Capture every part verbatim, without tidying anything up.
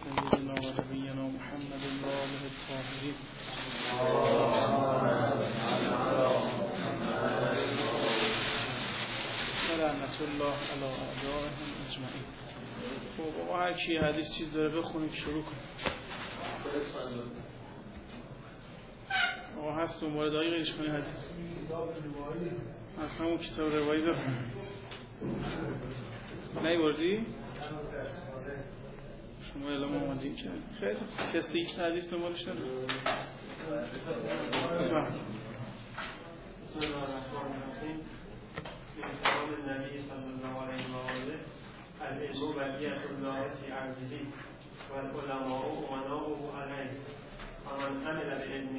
سيدنا ونبينا محمد وآله الطاهرين ولعنة الله على أعدائهم أجمعین. خب ما هر کی حدیث چیز داره بخونیم شروع کنیم. ما هست اون مورد هایی غیرش کنی حدیث از همون کتاب روایی دارم نیوردی؟ شما اعلام آمدیم که خیلی کسی هیچ حدیث دنبالش نداره. بسم الله الرحمن الرحیم. من کلام النبی صلی الله علیه و آله العلم بقیة الله فی عرضه و العلماء امناؤه علیه و من عمل بعلمه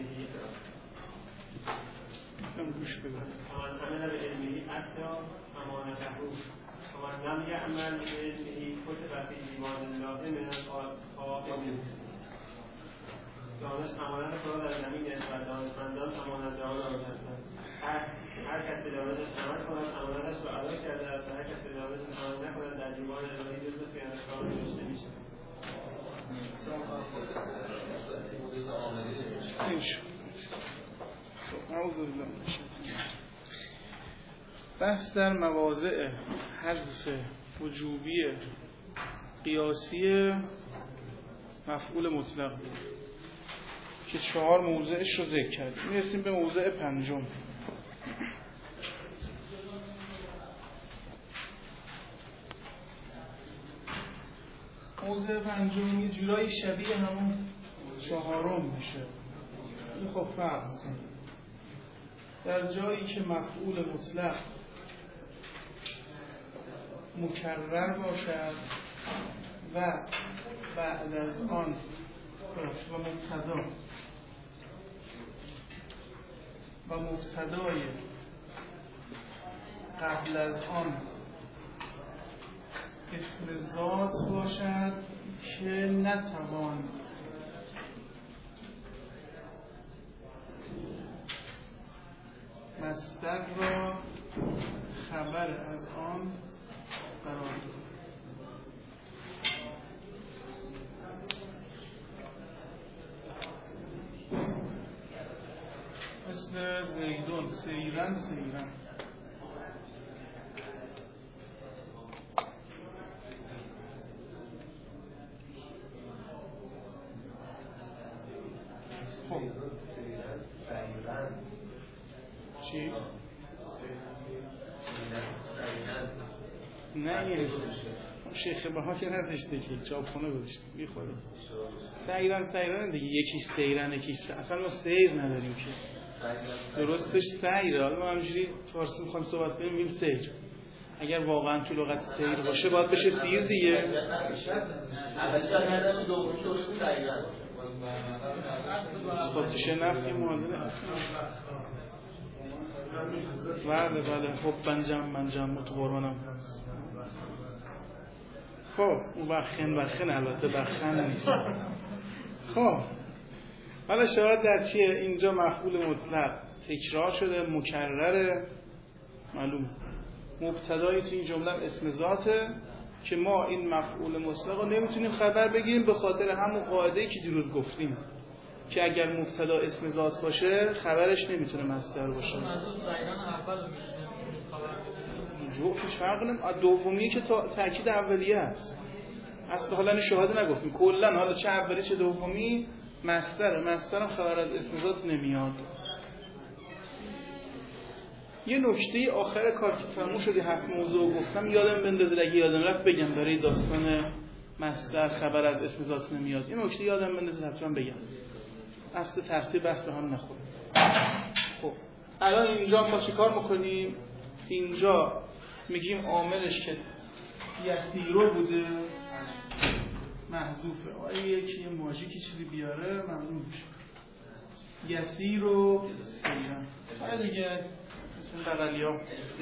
ومن عمل بعلمه أدى أمانته ومن لم يعمل بعلمه كتب في دیوان الله من الخائنین. دانش امانت خدا در زمین است و دانشمندان امانتداران آن هستند. هر هر کس به دانشش عمل کند امانتش را ادا کرده است و هر کس به دانشش عمل نکند در دیوان الهی جزو خیانتکاران نوشته می‌شود. بحث در مواضع حذف وجوبی قیاسی مفعول مطلق که چهار موضعش رو ذکر کردیم. میرسیم به موضع پنجم. موضع پنجم یه جورایی شبیه همون چهارم میشه. این خب فرق میکنه. در جایی که مفعول مطلق مکرر باشد و بعد از آن و مبتدا و مبتدای قبل از آن اسم ذات باشد که نتوان مصدر را خبر از آن قرار داد. مثل زیدون سیرن سیرن خب چی؟ نه یه شیخ بها که نداشته که چاپخونه گذاشته بیخوره سیرن سیرن دیگه یکیش سیرن یکیش سیرن. اصلا ما سیر نداریم که درستش سیره. حالا ما همجوری فارسی میخوایم صحبت کنیم میگیم سیر. اگر واقعا تو لغت سیر باشه باید بشه سیر دیگه. اولش هم دومی شوش سیرن خب چه نفتی معادله بله بله خب بنجم منجم متبارانم. خب اون بخن بخن البته بخن نیست. خب حالا شاید در چیه اینجا مفعول مطلق تکرار شده مکرره معلوم مبتدایی تو این جمله اسم ذاته که ما این مفعول مطلق رو نمیتونیم خبر بگیریم به خاطر همون قاعده‌ای که دیروز گفتیم که اگر مبتدا اسم ذات باشه خبرش نمیتونه مصدر باشه. جوفش فرق نمیکنه. دومی که تاکید اولیه است. اصلا حالا شاهد نگفتیم کلا حالا چه اولی چه دومی مصدر مصدرم خبر از اسم ذات نمیاد. یه نکته آخر کار که تموم شدی هفت موضوع گفتم یادم بندازه اگه یادم رفت بگم برای داستان مصدر خبر از اسم ذات نمیاد. یه نکته یادم بندازه حتما بگم. اصل ترتیب بس به هم نخوره. خب الان اینجا ما چی کار میکنیم؟ اینجا میگیم عاملش که یسیرو بوده محذوفه. آیا یکی یه ماژیکی چیزی بیاره ممنون میشه. یسیرو سیرن آیا دیگه مثل بغلیا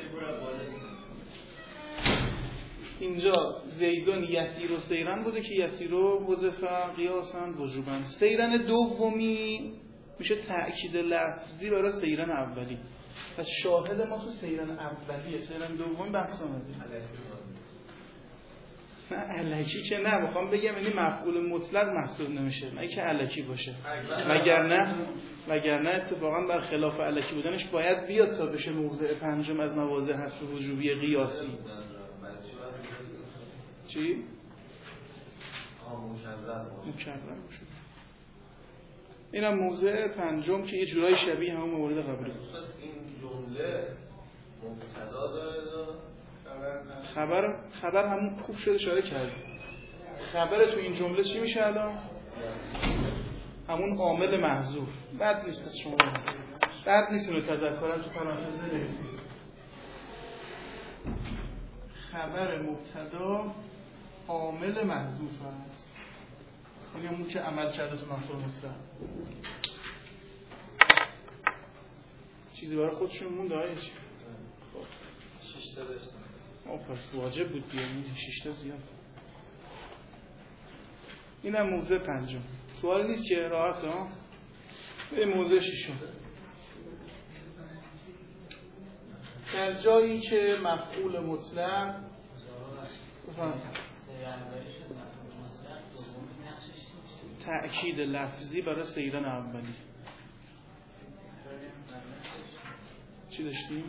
اینجا زیدون یسیرو سیرن بوده که یسیرو وظیفه قیاسن وجوبن. سیرن دومی میشه تأکید لفظی برای سیرن اولی. پس شاهد ما تو سیرن اولیه. سیرن دومی بحث آمده نه الکی که نه، میخوام بگم یعنی مفعول مطلق محسوب نمیشه، نه که الکی باشه. وگرنه وگرنه اتفاقا بر خلاف الکی بودنش باید بیاد تا بشه موضع پنجم از مواضع حذف وجوبی قیاسی. چی؟ مکرر باشه. اینم موضع پنجم که یه جورای شبیه همون مورد قبلی. این جمله مبتدا داره خبر خبر همون خوب شده اشاره کرد. خبر تو این جمله چی میشه الان؟ همون عامل محذوف. بد نیست از شما. بد نیست اینو تذکرم تو پرانتز بنویسید. خبر مبتدا عامل محذوف است. این همون که عمل کرده تو مفعول مطلق. چیزی برای خودشون مونده آیه چی؟ شش تا داشتم. آه پس واجب بود بیاریم شش تا زیاد. اینم موضوع پنجم. سوال نیست که راحت ها؟ به موضوع ششم. در جایی که مفعول مطلق تأکید لفظی برای سیران اولی. چی داشتیم؟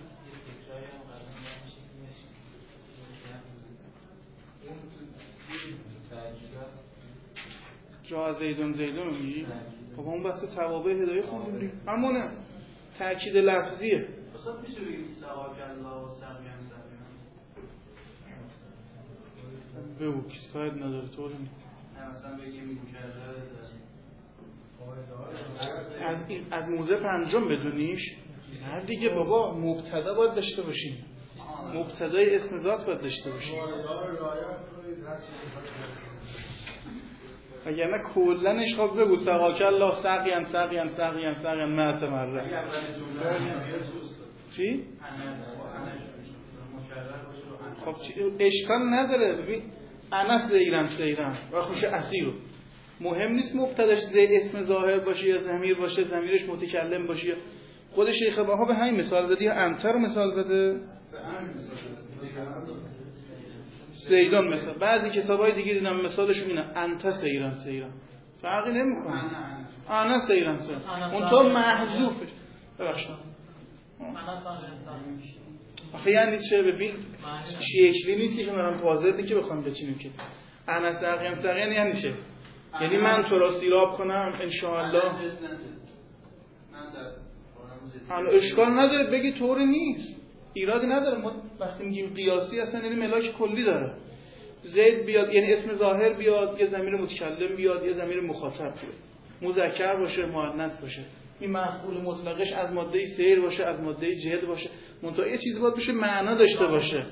جا زیدون زیدون میگی؟ خب اون بحث توابع هدایه خوندیم همونه تأکید لفظیه. اصلا میشه بگیم سواک الله و سمیان سمیان بگو کسی کاید نداره طور نیم اصلا بگیم مکرر از, از موضع پنجم بدونیش هر دیگه بابا مبتدا باید داشته باشیم، مبتدای اسم ذات باید داشته باشیم اگر نه کلنش خب بگو سقاک الله سقیان سقیان سقیان سقیان معت مره چی؟ خب اشکال نداره. ببین انس زیرن سیرن و خوش اسیرو مهم نیست مبتداش زید اسم ظاهر باشه یا ضمیر باشه، ضمیرش متکلم باشه. خود شیخ بها به همین مثال زده یا انت رو مثال زده زیدان مثلا. بعضی کتابای دیگه دیدم مثالشون اینه انت سیران سیران فرقی نمیکنه. انا سیران سیران اون تو محذوفش ببخشید آخه یعنی چه؟ ببین شیخلی نیست که من واضحه که بخوام بچینیم که انا سقیان سقیان یعنی چه؟ یعنی من تو را سیراب کنم انشاءالله الان اشکال نداره بگی طوری نیست، ایرادی نداره. ما وقتی میگیم قیاسی اصلا یعنی ملاک کلی داره. زید بیاد یعنی اسم ظاهر بیاد، یه ضمیر متکلم بیاد، یه ضمیر مخاطب بیاد، مذکر باشه مؤنث باشه، این مفعول مطلقش از ماده سیر باشه از ماده جهد باشه، منتها یه چیزی باید بشه معنا داشته باشه.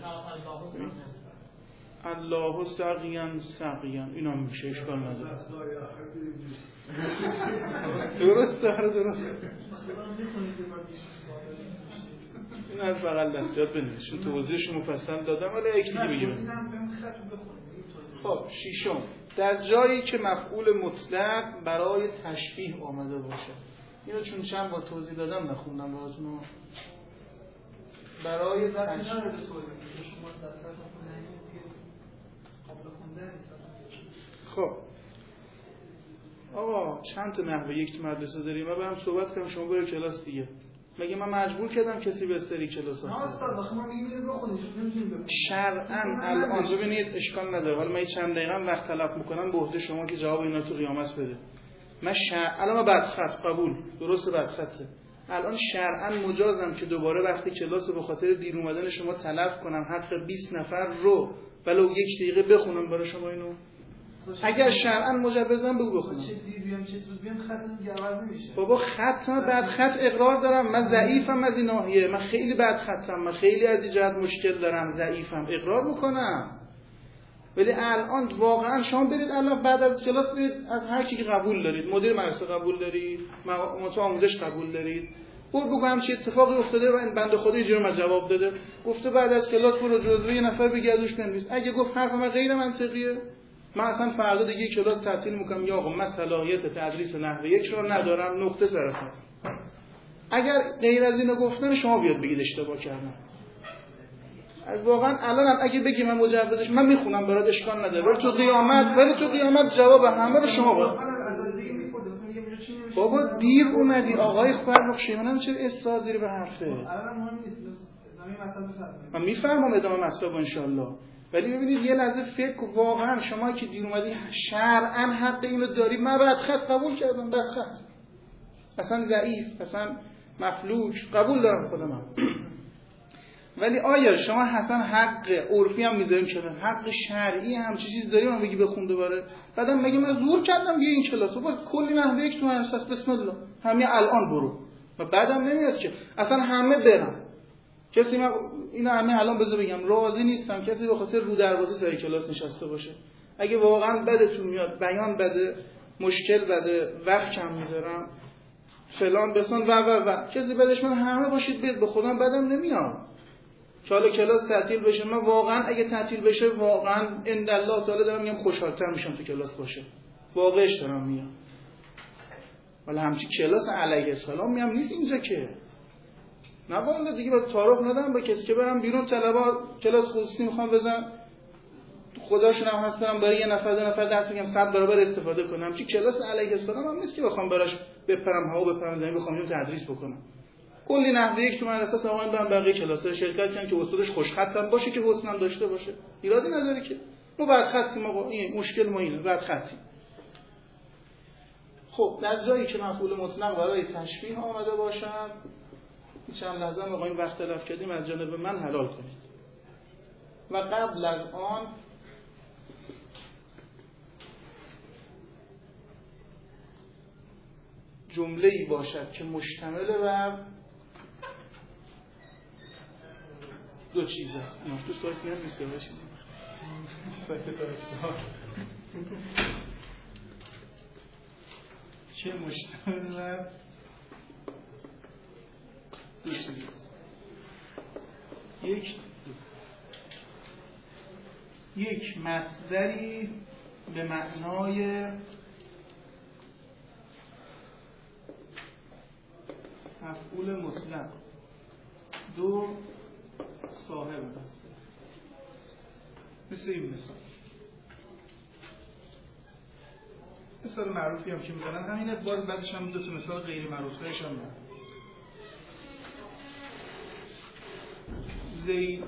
الله سقیان سقیان اینا میشه اشکال نداره. درست داره درست. این از بغل دستیات بنویس چون توضیحش مفصل دادم ولی یک دیگه بگیم. خب ششم در جایی که مفعول مطلق برای تشبیه آمده باشه. اینو چون چند بار توضیح دادم نخوندم براتون. برای تشبیه خب آقا چند تا نحوه یک تو مدرسه داریم و با هم صحبت کنم شما برو کلاس دیگه. مگه من مجبور کردم کسی به سری کلاس ها؟ نه استاد آخه ما میگیم اینو بخونید نمی‌تونیم شرعاً الان ببینید اشکال نداره. حالا من چند دقیقه وقت تلف میکنم به عهده شما که جواب اینا تو قیامت بده. من شرع الان من بعد خط قبول درسته بعد خطه. الان شرعاً مجازم که دوباره وقتی کلاس به خاطر دیر اومدن شما تلف کنم حق بیست نفر رو ولو یک دقیقه بخونم برای شما اینو. اگر شرعاً مجوزم بگو بخونم. چه دیر بیام چه زود بیام خطم گرد نمیشه. بابا خط من بعد خط اقرار دارم، من ضعیفم از این ناحیه، من خیلی بعد خطم، من خیلی از این جهت مشکل دارم، ضعیفم، اقرار میکنم. ولی الان واقعا شما برید الان بعد از کلاس برید از هر کی که قبول دارید، مدیر مدرسه قبول دارید، متو آموزش قبول دارید، برو بگو همچین اتفاقی افتاده و این بنده خدا اینجوری من جواب داده، گفته بعد از کلاس برو جزوه یه نفر بگردوش بنویس. اگه گفت حرف من غیر منطقیه من اصلا فردا دیگه کلاس تعطیل میکنم یا آقا من صلاحیت تدریس نحوه یک رو ندارم نقطه ظرفا. اگر غیر از اینو گفتن شما بیاد بگید اشتباه کردم. واقعا الانم اگه بگی من مجوزش من میخونم برات اشکال نداره، ولی تو قیامت ولی تو قیامت جواب همه رو شما باید. بابا دیر اومدی آقای فرخ شیمانم چرا اصرار داری به حرفه؟ الان مهم نیست، ادامه مطلب بفرمایید. من میفهمم ادامه مطلب ان شاء الله، ولی ببینید یه لحظه فکر واقعا شما که دیر اومدی شرعاً حق اینو داری، من بعد خط قبول کردم، بعد خط اصلا ضعیف اصلا مفلوج قبول دارم خودم، ولی آیا شما حسن حق عرفی هم میذاریم که حق شرعی هم چه چیز داریم من بگی بخون دوباره؟ بعدم مگه من زور کردم بیا این کلاس رو کلی نحوه یک تومن اساس بسم الله همین الان برو و بعدم نمیاد که اصلا همه برن. کسی من اینا همه الان بذار بگم راضی نیستم کسی به خاطر رو دروازه سر کلاس نشسته باشه. اگه واقعا بدتون میاد بیان بده، مشکل بده، وقت کم میذارم فلان بسان و و و کسی بدش من همه باشید بیاد، به خودم بدم نمیاد که حالا کلاس تعطیل بشه. من واقعا اگه تعطیل بشه واقعا ان الله تعالی دارم میگم خوشحال‌تر میشم تو کلاس باشه، واقعش دارم میگم. ولی همچی کلاس علیه السلام میام نیست اینجا که نه والا دیگه با تعارف ندارم با کسی که برم بیرون طلبا کلاس خصوصی میخوام بزن خداشون هم هست برم برای یه نفر دو نفر درس میگم صد برابر استفاده کنم. همچی کلاس علیه السلام هم نیست که بخوام براش بپرم هوا بپرم زمین بخوام اینو تدریس بکنم. کلی نحوه یک تو مدرسه آقایون برن بقیه کلاس‌ها شرکت کنن که استادش خوشخطم باشه که حسنم داشته باشه، ایرادی نداره که ما بعد خطیم آقا این مشکل ما اینه بعد خطیم. خب در جایی که مفعول مطلق برای تشبیه آمده باشن چند لحظه آقایون وقت تلف کردیم از جانب من حلال کنید. و قبل از آن جمله‌ای باشد که مشتمل بر دو چیز است. نه تو سایتی هم نیست یا چیزی سایت دارستان که مشتمل بر دو چیز است. یک یک مصدری به معنای مفعول مطلق، دو صاحب مصدر. مثل این مثال مثال معروفی هم که میزنن همینه، باز بعدش هم دو تا مثال غیر معروفش هم دارن. زید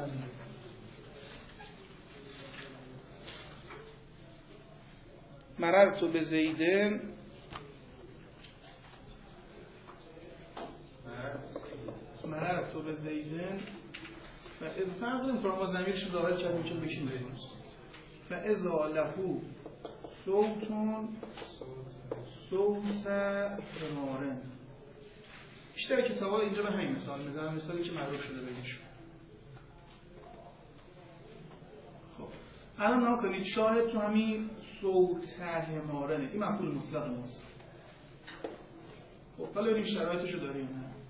مررت به زیدن مررت به زیدن و از فرق نمی‌کنه ما ضمیرش ظاهر کردیم که بکیم بریم فاذا له صوتون صوت حمارن. بیشتر کتاب‌ها اینجا به همین مثال میزنن، مثالی که معروف شده بگیش. خب الان نگاه کنید شاهد تو همین صوت حمارنه، این مفعول مطلق ماست. خب حالا این شرایطشو داریم.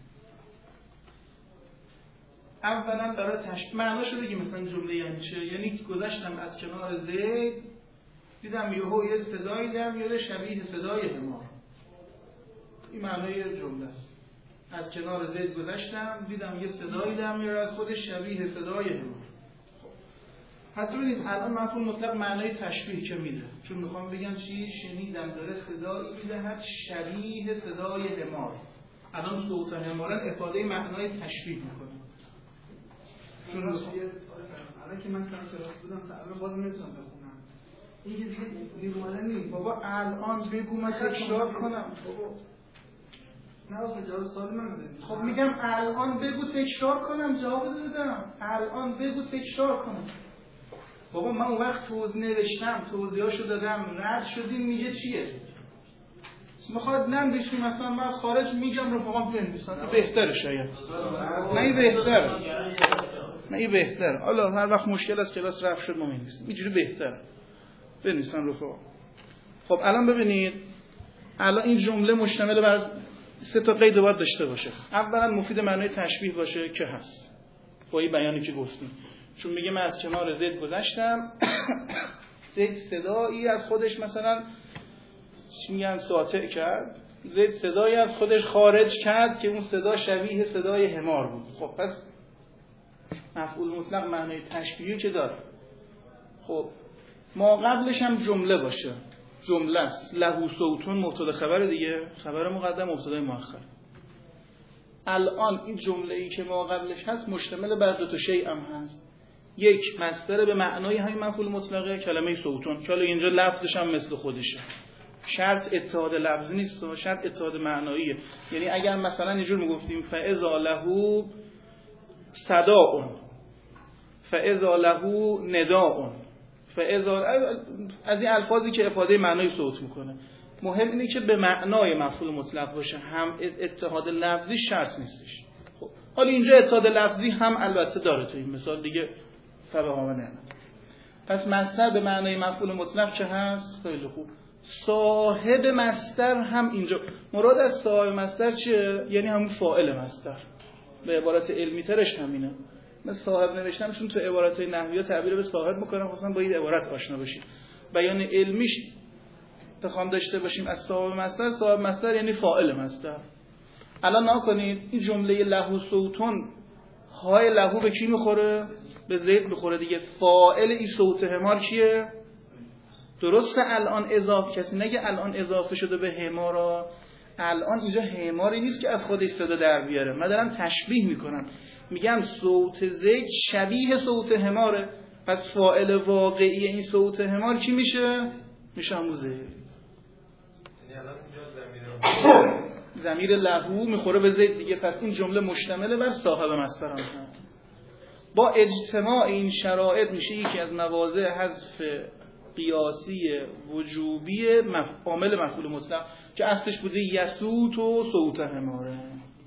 اولا برای تشبیه معناشو بگیم مثلا جمله یعنی چه؟ یعنی گذشتم از کنار زید دیدم یهو یه صدایی دیدم یه شبیه صدای حمار. این معنای جمله است. از کنار زید گذشتم دیدم یه صدایی دیدم یه از خودش شبیه صدای حمار. پس ببینید الان مفهوم مطلق معنای تشبیه که میده، چون میخوام بگم چی شنیدم داره صدایی میدهد شبیه صدای حمار. الان صوت حمارن افاده معنای تشبیه میکنه. چون الان که من سر کلاس بودم الان باز نمیتونم بخونم این که دیگه نیرومنه نیست. بابا الان بگو من تکرار کنم بابا نه اصلا جواب سوال من بده. خب میگم الان بگو تکرار کنم جواب دادم الان بگو تکرار کنم. بابا من اون وقت توضیح نوشتم توضیحاشو دادم رد شدیم میگه چیه میخواد نمیشیم مثلا من خارج میگم رفقام بنویسن بهتره شاید نه این بهتره نه این بهتره حالا هر وقت مشکل از کلاس رفت شد ما می‌نویسیم اینجوری بهتره بنویسن رفقا. خب الان ببینید الان این جمله مشتمل بر سه تا قید باید داشته باشه. اولا مفید معنای تشبیه باشه که هست با این بیانی که گفتیم، چون میگه من از کنار زید گذشتم زید صدایی از خودش مثلا چی میگن ساطع کرد، زید صدایی از خودش خارج کرد که اون صدا شبیه صدای حمار بود. خب پس مفعول مطلق معنای تشبیهی که داره. خب ما قبلش هم جمله باشه، جمله است. له صوتون مبتدا خبر دیگه، خبر مقدم مبتدا مؤخر. الان این جمله ای که ما قبلش هست مشتمل بر دو تا شیء هم هست. یک مصدر به معنای همین مفعول مطلقه کلمه صوتون که حالا اینجا لفظش هم مثل خودشه. شرط اتحاد لفظی نیست و شرط اتحاد معناییه. یعنی اگر مثلا اینجور میگفتیم فاذا له صداء فاذا له نداء فاذا، از این الفاظی که افاده معنای صوت میکنه، مهم اینه که به معنای مفعول مطلق باشه، هم اتحاد لفظی شرط نیستش. خب حالا اینجا اتحاد لفظی هم البته داره، تو این مثال دیگه فبها و نعمت. پس مصدر به معنای مفعول مطلق چه هست؟ خیلی خوب. صاحب مصدر هم اینجا، مراد از صاحب مصدر چیه؟ یعنی همون فاعل مصدر. به عبارت علمی ترش همینه. من صاحب نوشتمشون تو عبارات نحویه تعبیر به صاحب میکنم، خاصا با این عبارت آشنا بشید. بیان علمیش تخوام داشته باشیم از صاحب مصدر، صاحب مصدر یعنی فاعل مصدر. الان نکنید این جمله له صوتون، های له به کی میخوره؟ به زید میخوره دیگه. فاعل این صوت حمار کیه؟ درسته الان اضافه، کسی نگه الان اضافه شده به حمارا. الان اینجا حماری نیست که از خودش صدا در بیاره، من دارم تشبیه میکنم، میگم صوت زید شبیه صوت حماره. پس فاعل واقعی این صوت حمار کی میشه؟ میشه همون زید. یعنی الان اینجا ضمیر ضمیر لهو میخوره به زید دیگه. پس این جمله مشتمله بر صاحب مصدر هم هست. با اجتماع این شرایط میشه یکی از مواضع حذف قیاسی وجوبی مف... عامل مفعول مطلق که اصلش بوده یسوت و صوت حماره.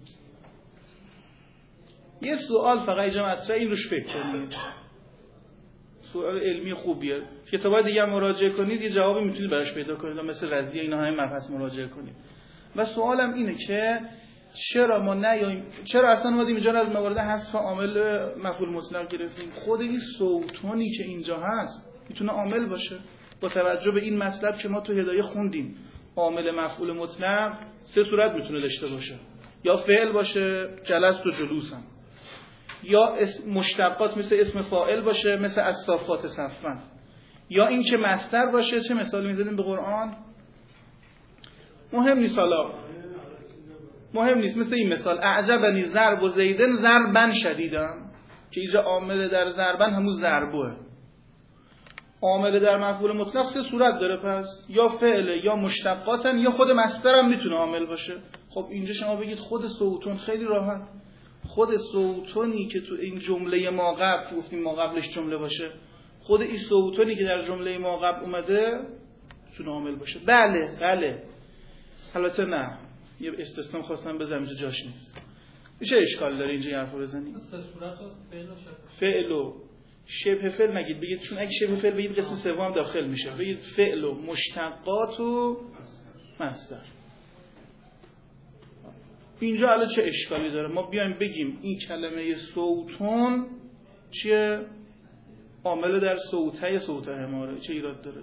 یه سوال فقط اینجا مطرحه، این روش فکر کنید. سوال علمی خوبیه. کتابای دیگه هم مراجعه کنید، یه جوابی میتونید براش پیدا کنید، مثل رضیه اینا همین مبحث مراجعه کنید. و سوالم اینه که چرا ما نیاییم، چرا اصلا اومدیم اینجا از موارد حذف عامل مفعول مطلق گرفتیم؟ خود این صوتونی که اینجا هست میتونه عامل باشه. با توجه به این مطلب که ما تو هدایه خوندیم، عامل مفعول مطلق سه صورت میتونه داشته باشه: یا فعل باشه، جلست و جلوسم، یا مشتقات مثل اسم فاعل باشه مثل الصافات صفا، یا این که مصدر باشه. چه مثالی میزنیم به قرآن؟ مهم نیست، حالا مهم نیست. مثل این مثال: اعجبنی ضرب و زیدن ضربا شدیدن، که اینجا عامل در ضربن همون ضربه. عامل در مفعول مطلق سه صورت داره، پس یا فعل، یا مشتقاتن، یا خود مصدر هم میتونه عامل باشه. خب اینجا شما بگید خود صوتون، خیلی راحت، خود صوتونی که تو این جمله ما قبل گفتیم ما قبلش جمله باشه، خود این صوتونی که در جمله ما قبل اومده میتونه عامل باشه. بله بله البته نه، یه استثنا خواستم بزنم اینجا جاش نیست. میشه اشکال داره اینجا حرفو بزنی؟ سه صورت فعل و شبه فعل نگید، بگید، چون اگه شبه فعل بگید قسم سوم داخل میشه. بگید فعل و مشتقات و مصدر. اینجا الان چه اشکالی داره؟ ما بیایم بگیم این کلمه صوتون چیه؟ عامل در صوته صوت حماره. چه ایراد داره؟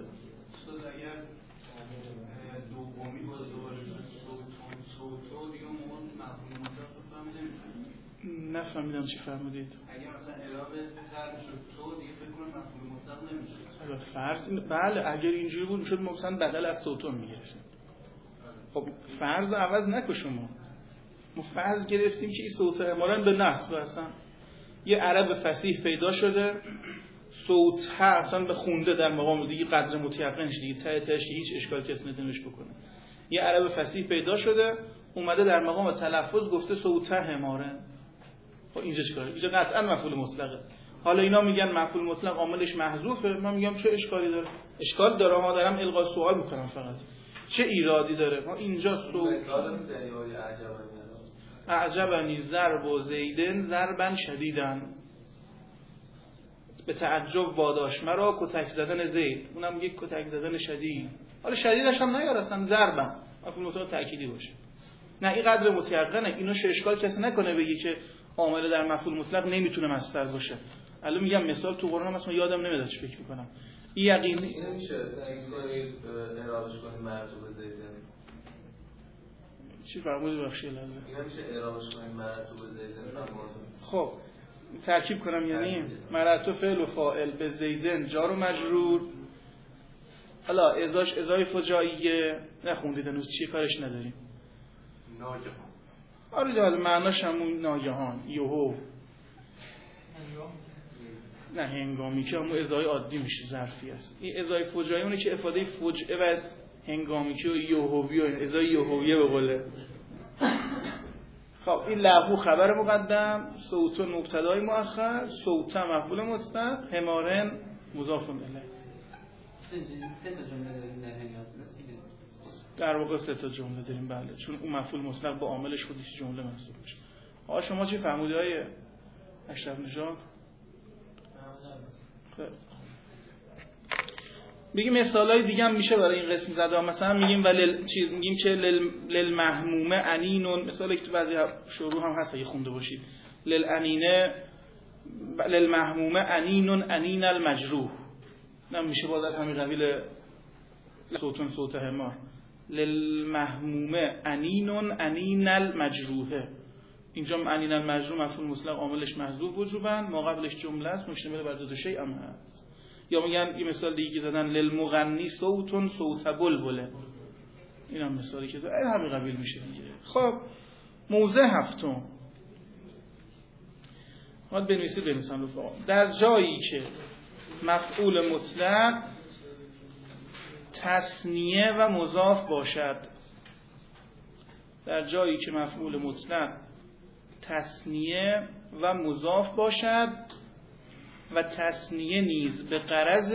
نفهمیدم چی فرمودید. اگه مثلا اعراب تر شد تو دیگه فکر کنم مفعول مطلق نمیشه. فرض بله اگر اینجوری بود شد مثلا بدل از صوتون میگرفتیم. خب فرض عوض نکن شما. ما فرض گرفتیم که این صوت حمارن به نصب اصلا یه عرب فصیح پیدا شده، صوت ها اصلا به خونده در مقام دیگه قدر متیقنش دیگه ته تهش هیچ اشکال کسی نتونش بکنه. یه عرب فصیح پیدا شده اومده در مقام تلفظ گفته صوت حمارن. خب اینجا چیکاره؟ اینجا قطعا مفعول مطلقه. حالا اینا میگن مفعول مطلق عاملش محذوفه، من میگم چه اشکالی داره؟ اشکال داره، ما دارم القا سوال میکنم فقط. چه ایرادی داره؟ ما اینجا سو اعجبنی ضرب و زیدن ضربا شدیدن، به تعجب واداش مرا کتک زدن زید، اونم یک کتک زدن شدید. حالا شدیدش هم نیار اصلا ضربا مفعول مطلق تأکیدی باشه. نه این قدر متیقنه، اینو چه اشکال کسی نکنه بگی که عامل در مفعول مطلق نمیتونه مصدر باشه. الان میگم مثال تو قرآن مثلا یادم نمیاد چی فکر میکنم. این یقینی این میشه اگه اعرابش کنیم مرتوب زیدن. چی فرمودید بخشی لازم؟ این میشه اعرابش کنیم مرتوب زیدن. خب ترکیب کنم یعنی مررت فعل و فاعل به زیدن جار و مجرور. حالا ازاش ازای فجاییه نخوندید هنوز چی کارش نداریم. ناگهان. آره دیگه معناش همون ناگهان یهو. نه هنگامی که همون ازای عادی میشه ظرفی است. این ازای فجاییه اونه که افاده فجعه و هنگامی که یهویی و ازای یهویه به قوله. خب این لهو خبر مقدم، صوت مبتدای مؤخر، صوت مفعول مطلق، حمارن مضاف الیه. سه تا جمله داریم در حیات رسیدیم. در واقع سه تا جمله داریم بله، چون اون مفعول مطلق با عاملش خودش جمله محسوب میشه. آقا شما چی فهمیدی های اشرف نژاد؟ خب بگیم مثالای دیگه هم میشه برای این قسم زده. مثلا میگیم ولل چیز میگیم که لل للمحمومه انینون، مثالی که تو بعضی شروع هم هست اگه خونده باشید. للانینه للمحمومه انینون انین المجروح، نم میشه باز از همین قبیل صوتون صوت حمار. للمحمومه انینون انین المجروحه، اینجا انین المجروح مفعول مطلق عاملش محذوف وجوبا، ما قبلش جمله است مشتمل بر دو تا شیء هم هست. یا میگن یه مثال دیگه که زدن للمغنی صوتون صوت بلبله، این هم مثالی که زدن همین قبیل میشه دیگه. خب موضع هفتم باید بنویسید بنویسن رفقا. در جایی که مفعول مطلق تثنیه و مضاف باشد، در جایی که مفعول مطلق تثنیه و مضاف باشد و تثنیه نیز به غرض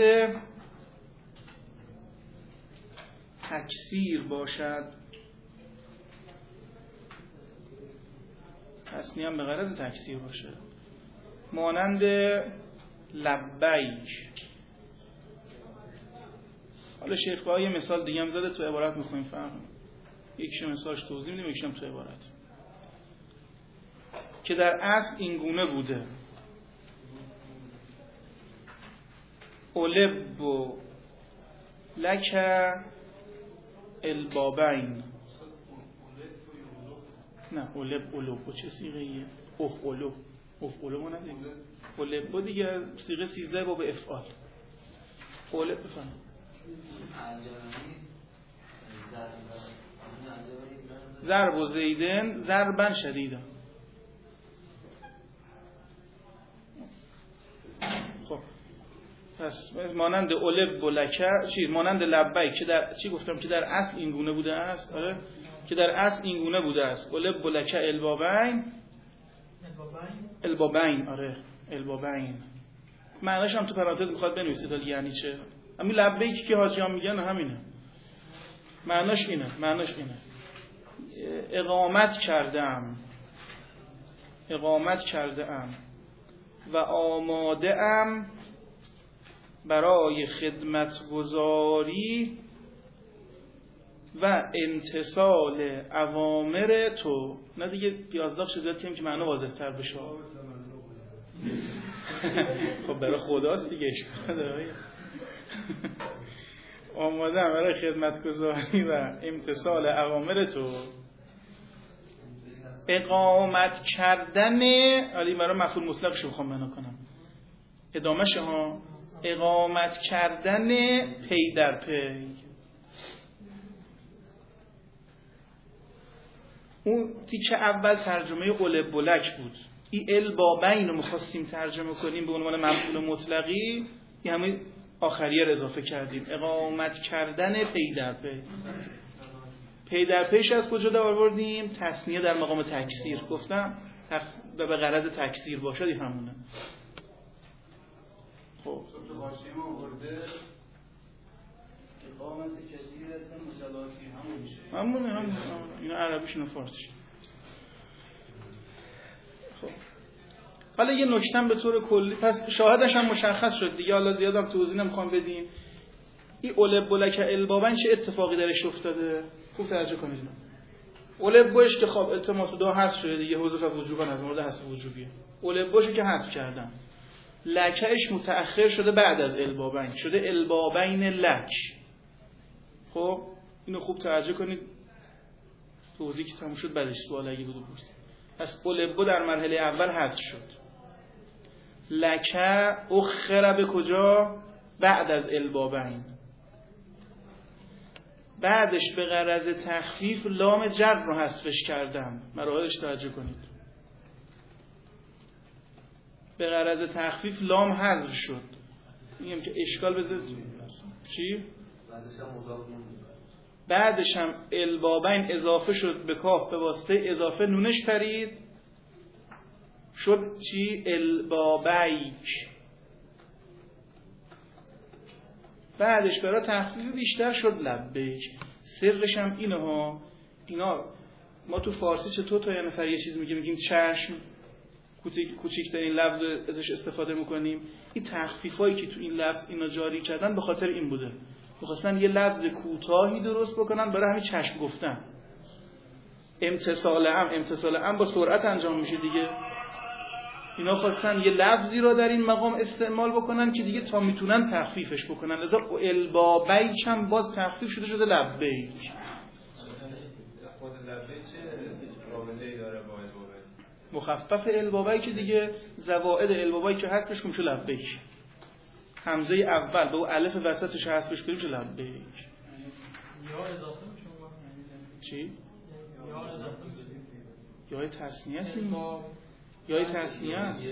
تکثیر باشد، تثنیه هم به غرض تکثیر باشه، مانند لبیک. حالا شیخ با یه مثال دیگه هم زده تو عبارت میخواییم فهم، یکیش مثالش توضیح میدیم یکیش هم تو عبارت، که در اصل این گونه بوده: اولب لک البابین. نه اولب اولب چه صیغه ایه؟ اف اولب اف اولب ما ندیم. اولب دیگه صیغه سیزده با به افعال. اولب بفهم ضرب و زیدن ضربن شدیدن. خب پس مانند اولب لک چی مانند لبیک که در چی گفتم که در اصل این گونه بوده است. آره که در اصل این گونه بوده است. اولب لک البابین البابین. آره البابین معناش هم تو پرانتز میخواد بنویسید یعنی چه. همین لبیک که حاجیان میگن همینه، معناش اینه معناش اینه اقامت کردم اقامت کرده ام و آماده ام برای خدمتگزاری و امتثال اوامر تو. نه دیگه پیازداغ شده کنیم که معنی واضح تر بشه. خب برای خداست دیگه اشکال نداره. آماده ام برای خدمتگزاری و امتثال اوامر تو. اقامت کردن علی برای مفعول مطلقش رو میخوام بنا کنم، ادامهش ها اقامت کردن پی در پی. اون تیکه اول ترجمه اولب لک بود، این البابین رو میخواستیم ترجمه کنیم به عنوان مفعول مطلقی، این همه آخریه رو اضافه کردیم اقامت کردن پی در پی. پی در پیش از کجا در آوردیم؟ تثنیه در مقام تکثیر. گفتم به غرض تکثیر باشد این همونه. خب تو حاشیه ما آورده اقامت کثیرت مجلاتی همون میشه. همونه همونه اینا عربیش اینا فارسی. خب حالا یه نکته‌ام به طور کلی، پس شاهدش هم مشخص شد دیگه، حالا زیادم توضیح نمیخوام بدیم. این اولب لک البابین چه اتفاقی درش افتاده؟ خوب توجه کنید. اولب باش که خب التماس دو حذف شده دیگه، حذف وجوبا از مورد حذف وجوبیه. اولب باش که حذف کردم، لکش متأخر شده بعد از البابین، شده البابین لک. خب اینو خوب توجه کنید، توضیح که تموم شد بعدش سوال اگه بود بپرسید. پس اولب در مرحله اول حذف شد، لکه اخر به کجا؟ بعد از البابین. بعدش به غرض تخفیف لام جر رو حذفش کردم. مراحلش توجه کنید. به غرض تخفیف لام حذف شد. میگم که اشکال بذارید. چی؟ بعدش هم مضاف نمید. بعدش هم البابین اضافه شد به کاف به واسطه اضافه نونش پرید شد چی؟ البابیک. بعدش برای تخفیف بیشتر شد لبیک. سرش هم اینه ها. اینا ما تو فارسی چطور تا یه نفر یه چیز میگیم میگیم چشم، کوچکترین لفظ ازش استفاده میکنیم. این تخفیفایی که تو این لفظ اینا جاری کردن به خاطر این بوده، میخواستن یه لفظ کوتاهی درست بکنن برای همین چشم گفتن. امتصال ام امتصال ام با سرعت انجام میشه دیگه. اینا خواستن یه لفظی را در این مقام استعمال بکنن که دیگه تا میتونن تخفیفش بکنن. لذا البابیک هم باز تخفیف شده شده لبیک. خود لبیک چه رابطه‌ای داره با البابیک؟ مخفف البابیک که دیگه زوائد البابیک که هستش میشه لبیک. همزه اول به اون الف وسطش حذفش کنیم چه لبیک. یا اضافه میشه. چی؟ یا اضافه میشه. یا تثنیه است این با یا تثنیه است.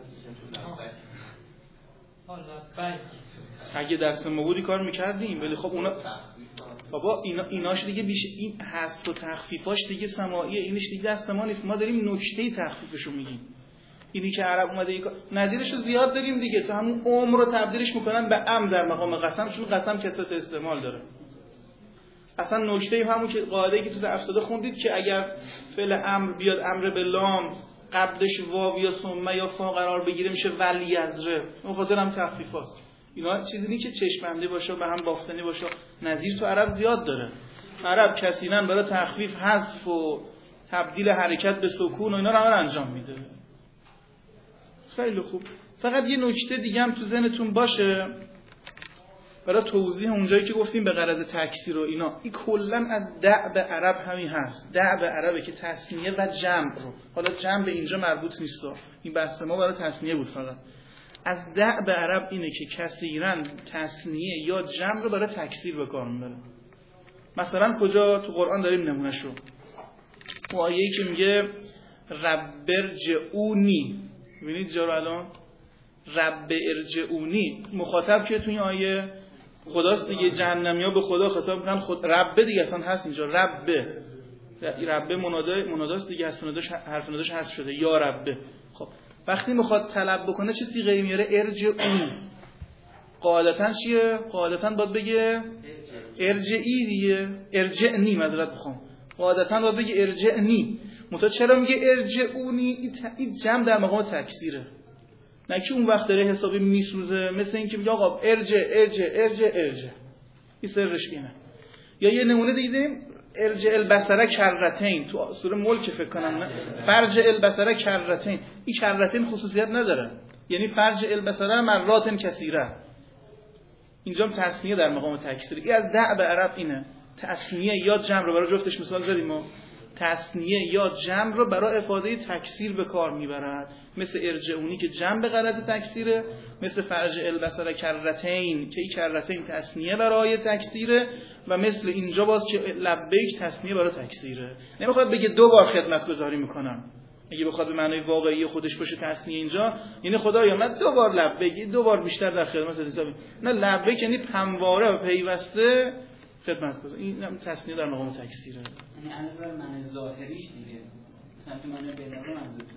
اگه دست ما بودی کار میکردیم، ولی خب اونا بابا اینا ایناش دیگه بیش این حذف و تخفیفاش دیگه سماعیه، اینش دیگه دست ما نیست. ما داریم نکته تخفیفشو میگیم. اینی که عرب اومده این نظیرشو زیاد داریم دیگه. تو همون عمر رو تبدیلش میکنن به ام در مقام قسم، چون قسم کثرت استعمال داره. اصلا نکته همون که قاعده‌ای که تو افساده خوندید که اگر فعل امر بیاد امر به لام قبلش واو یا ثم یا فا قرار بگیره میشه ولی ازره. اون خاطر هم تخفیفاست. اینا چیزی نیست که چشم بندی باشه به هم بافتنی باشه. نظیر تو عرب زیاد داره. عرب کثیرا برای تخفیف حذف و تبدیل حرکت به سکون و اینا رو انجام میده. خیلی خوب. فقط یه نکته دیگه هم تو ذهنتون باشه برای توضیح اونجایی که گفتیم به غرض تکثیر و اینا. این کلا از دعب عرب همین هست. دعب عربه که تثنیه و جمع رو، حالا جمع به اینجا مربوط نیست، این بحث ما برای تثنیه بود فقط. از دعب عرب اینه که کثیرا تثنیه یا جمع رو برای تکثیر به کار میبره. مثلا کجا تو قرآن داریم نمونهشو؟ اون آیه‌ای که میگه رب ارجعونی، ببینید جا رو الان رب ارجعونی مخاطب که تو این آیه خداست دیگه. جهنمیا به خدا خطاب میکنن. خود رب دیگه اصلا هست اینجا. رب رب منادا مناداست دیگه، هست مناداش حرف ناداش هست شده یا رب. خب وقتی میخواد طلب بکنه چه صیغه‌ای میاره؟ ارجعون. قاعدتاً چیه؟ قاعدتاً باید بگه ارجعی دیگه. ارجعنی معذرت بخوام. قاعدتاً باید بگه ارجعنی. متأ چرا میگه ارجعونی؟ این جمع در مقام تکثیره. نه که اون وقت داره حسابی میسوزه، مثل این که میگه آقا ارجع ارجع ارجع ارجع. این سرش اینه. یا یه نمونه دیگه داریم ارجع البصره کرتین، تو سوره ملک فکر کنم نه فرج البصره کرتین. این کرتین خصوصیت نداره، یعنی فرج البصره مرات کثیره. اینجا هم تثنیه در مقام تکثیر. این از دعب عرب اینه. تثنیه یا جمع رو برای جفتش مثال زدیم ما. تثنیه یا جمع رو برای افاده تکثیر به کار میبرد، مثل ارجعونی که جمع به غرض تکثیره، مثل فرج البصره کرتین که این کرتین تثنیه برای تکثیره، و مثل اینجا باز که لبیک تثنیه برای تکثیره. نمیخواد بگه دو بار خدمت گذاری میکنم. اگه بخواد به معنای واقعی خودش باشه تثنیه اینجا یعنی خدایا من دو بار لبیک، دو بار بیشتر در خدمت حسابی. نه، لبیک یعنی همواره و پیوسته خدمت گذاری. این هم تثنیه در مقام تکثیره. یعنی علاوه بر معنی ظاهریش دیگه مثلا تو معنی بلاغه منظورتون؟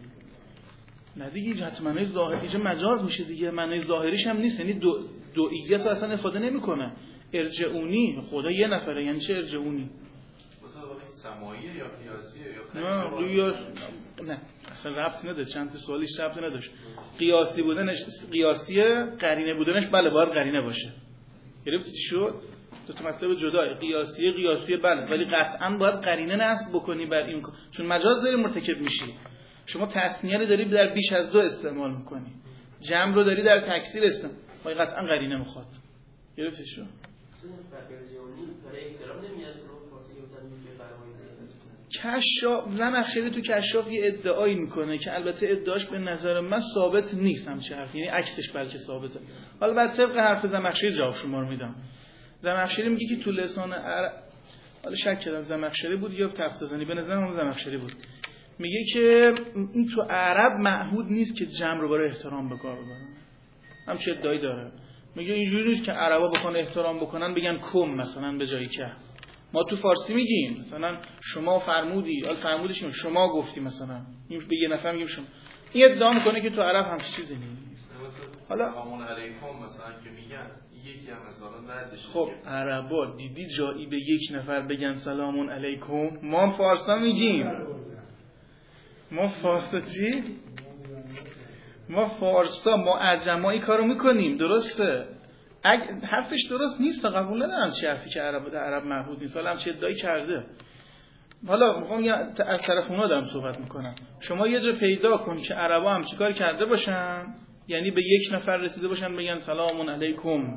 نه دیگه حتی معنی ظاهری اینجا مجاز میشه دیگه. معنی ظاهریش هم نیست، یعنی دو دوئیت اصلا افاده نمیکنه. ارجعونی خدا یه نفره، یعنی چه ارجعونی؟ مثلا سماعیه یا قیاسیه یا نه قیاس نه اصلا ربط نداره. چند تا سوالیش ربط نداشت. قیاسی بودنش قیاسیه، قرینه بودنش بله باید قرینه باشه. گرفتی چی شد؟ دو تا مطلب جدا. قیاسیه قیاسیه بله، ولی قطعا باید قرینه نصب بکنی بر این، چون مجاز داری مرتکب میشی. شما تثنیه رو داری در بیش از دو استعمال میکنی، جمع رو داری در تکثیر استعمال، باید قطعا قرینه میخواد. گرفتی شو؟ کشاف زمخشری تو کشاف یه ادعایی میکنه که البته ادعاش به نظر من ثابت نیست همچه حرف، یعنی عکسش بلکه ثابته. حالا بعد طبق حرف زمخشری جواب شما رو میدم. زمخشری میگه که تو لسان عرب، حالا شک کردم زمخشری بود یا تفتازانی، به نظرم زمخشری بود، میگه که این تو عرب معهود نیست که جمع رو برای احترام به کار ببرن. همچه ادعایی داره. میگه اینجوری نیست که عربا بخوان احترام بکنن بگن کم مثلا به جای که. ما تو فارسی میگیم مثلا شما فرمودی، حالا فرمودش شما گفتی، مثلا این به یه نفر میگیم شما. این ادعا میکنه که تو عرب هم چیزی نیست. حالا سلام علیکم مثلا که میگن یکی هم مثلا ردش. خب عربا دیدی جایی به یک نفر بگن سلام علیکم؟ ما فارسا میگیم. ما فارسا چی؟ ما فارسا ما عجمایی کارو میکنیم، درسته؟ اگه حرفش درست نیست قبول ندارم چه حرفی که عرب در عرب معهود نیست، حالا هم چه ادعایی کرده. حالا میخوام از طرف اونا دارم صحبت میکنم. شما یه جا پیدا کن که عربا هم چیکار کرده باشن، یعنی به یک نفر رسیده باشن بگن سلام علیکم.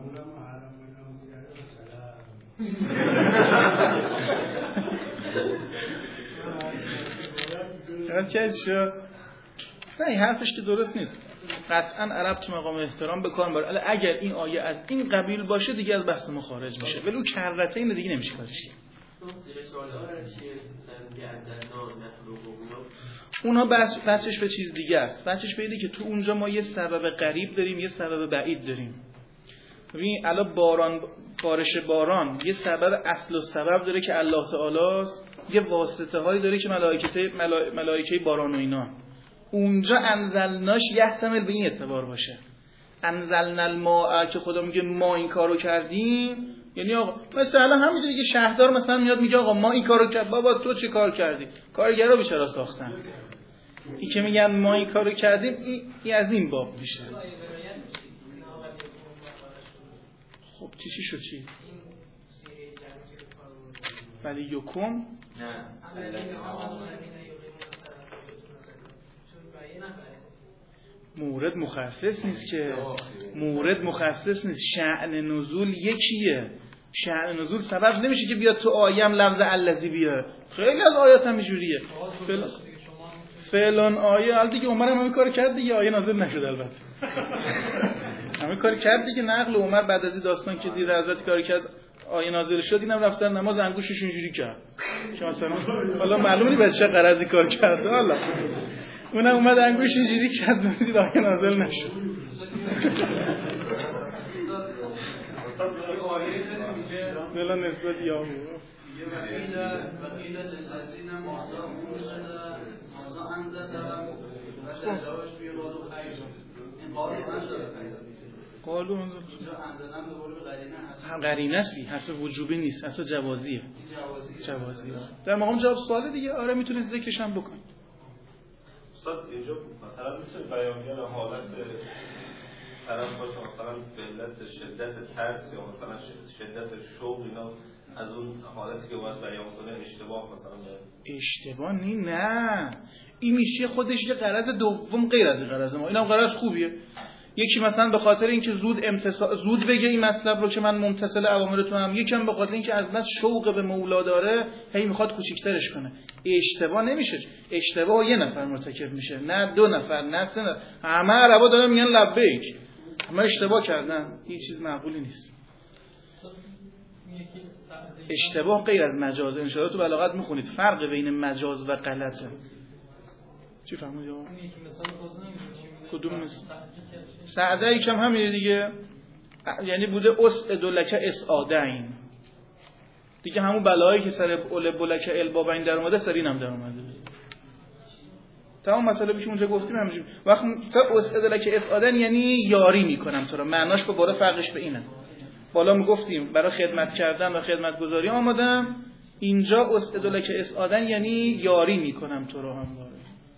چه شو؟ نه این حرفش که درست نیست. قطعا عرب تو مقام احترام به کار میبره. اگر این آیه از این قبیل باشه دیگه از بحث ما خارج میشه، ولی اون کرته اینو دیگه نمیشه کارش کرد. اونها بس بچش به چیز دیگه است. بچش به اینه که تو اونجا ما یه سبب قریب داریم، یه سبب بعید داریم. ببین الان باران، بارش باران یه سبب اصل و سبب داره که الله تعالی است، یه واسطه هایی داره که ملائکه ملا... ملائکه باران و اینا. اونجا انزلناش یحتمل به این اعتبار باشه. انزلنا الماء که خدا میگه ما این کارو کردیم، یعنی آقا مثلا همینجوری که شهردار مثلا میاد میگه آقا ما این کارو کردیم، بابا تو چه کار کردی؟ کارگرا بیچاره ساختن. این که میگن ما این کارو کردیم، این, این از این باب میشه. خب چی چی شد چی؟ ولی یکم نه مورد مخصص نیست که، مورد مخصص نیست. شأن نزول یکیه. شأن نزول سبب نمیشه که بیاد تو آیه هم لفظ الذی بیاد. خیلی از آیات هم اینجوریه. فل... فلان آیه حال دیگه عمر هم همین کار کرد دیگه، آیه نازل نشد البته. همین کار کرد دیگه. نقل عمر بعد از این داستان که دید حضرت کار کرد آیه نازل شد، اینم رفتن نماز انگوشش اینجوری کرد که مثلا حالا معلومه بعد چه غرضی کار کرد. حالا اونم اومد انگوش اینجوری کرد دید آیه نازل نشد. بلا نسبت یا وقیل للذین ماذا انزل ماذا انزل و جوابش بیه قالو خیر. این قالو انزل قالو انزل انزلم به قول قرینه هست، قرینه است، حسب وجوبی نیست، حسب جوازیه. جوازیه در مقام جواب سوال دیگه. آره میتونید ذکرش هم بکن. استاد اینجا مثلا میشه بیانگر حالت طرف باشه، مثلا به علت شدت ترس یا مثلا شدت شوق اینا از اون حالتی که باید بیان کنه اشتباه مثلا داره. اشتباه نی نه، این میشه خودش یه غرض دوم غیر از این غرض ما. اینم غرض خوبیه. یکی مثلا به خاطر اینکه زود امتصال زود بگه این مطلب رو که من ممتثل اوامرتونم، یکم به خاطر اینکه از بس شوق به مولا داره هی میخواد کوچیک‌ترش کنه. اشتباه نمیشه. اشتباه یه نفر مرتکب میشه، نه دو نفر، نه سه نفر. همه عربا دارن میگن لبیک، اما اشتباه کردن. این چیز معقولی نیست. اشتباه غیر از مجاز. ان شاءالله تو بلاغت میخونید فرق بین مجاز و غلطه. چی فهمیدی آقا؟ کدوم مثل سعده یکم همینه دیگه، یعنی بوده اسعد لک اسعادین دیگه، همون بلایی که سر اول بلک البابین در اومده سر اینم در اومده. تمام مسئله بیش اونجا گفتیم همینجوری. وقت تا اسعد لک اسعادین یعنی یاری میکنم تو رو، معناش با بالا فرقش به اینه. بالا میگفتیم برای خدمت کردن و خدمتگزاری آمدم، اینجا اسعد لک اسعادین یعنی یاری میکنم تو رو همواره.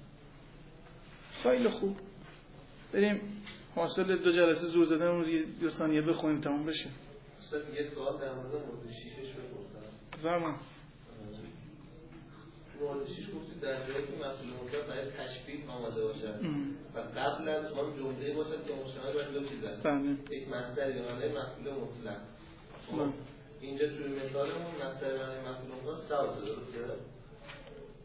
خیلی خوب، بریم حاصل دو جلسه زور زدن رو یه ثانیه بخونیم تمام بشه. استاد یه سوال در مورد مورد شیشش بپرسم. فرما. مورد شیش گفتید در جایی که مفعول مطلق برای تشبیه آمده باشد و قبل از آن جمله باشد که مشتمل بر دو چیز است. یک مصدر به معنی مفعول مطلق. اینجا توی مثالمون مصدر به معنی مفعول مطلق ساعت درسته؟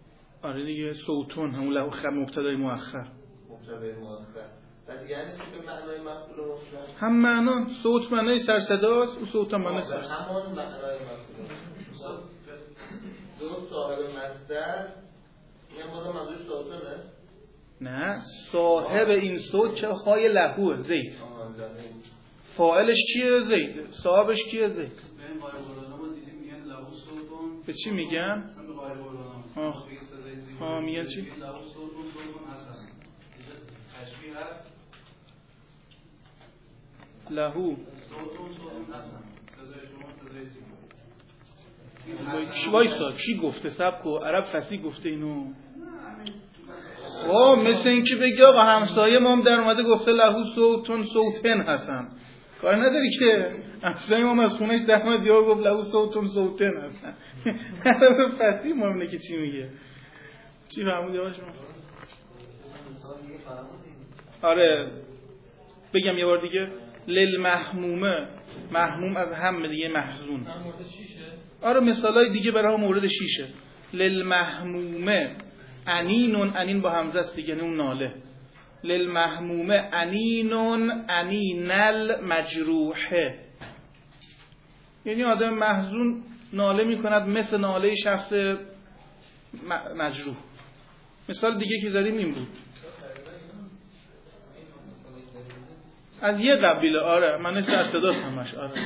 آره دیگه صوتون همون لهو خ مبتدای مؤخر. مبتدای مؤخر. بعد یعنی چی به معنای مفعول مطلق؟ هم معنا صوت معنای سر صداست و صوت هم معنای سر صدا. همون معنای مفعول مطلق. دو صاحب مصدر میگم بازم منظورش صوتونه؟ نه صاحب این صوت چه های لهوه زید. فاعلش کیه؟ زید. صاحبش کیه؟ زید. به غیر قرآن ما دیدیم میگن لهو صوتون. به چی میگن؟ مثلا به غیر قرآن. آه. آه میگن چی؟ لهو صوتون صوتون هستن. تشبیه هست. لهو صوتون صوتون هستن. صدای شما صدای زیبا. کی وایسا کی گفته؟ سب کو عرب فصیح گفته اینو. خب مثل این که بگی آقا همسایه ما هم در اومده گفته لهو صوتون صوتن هستن. کار نداری که همسایه ما از خونش در اومد دیار گفت لهو صوتون صوتن هستن. عرب فصیح مهمه که چی میگه. چی فهمودی آقا شما؟ آره بگم یه بار دیگه. للمحمومه، محموم از هم دیگه محزون. مورد شیشه. آره مثالای دیگه برای مورد شیشه. للمحمومه انینون، انین با همزه است دیگه، اون ناله. للمحمومه انینون انینل مجروحه، یعنی آدم محزون ناله میکند مثل ناله شخص مجروح. مثال دیگه که داریم این بود از یه قبیله. آره من سر صداست همش. آره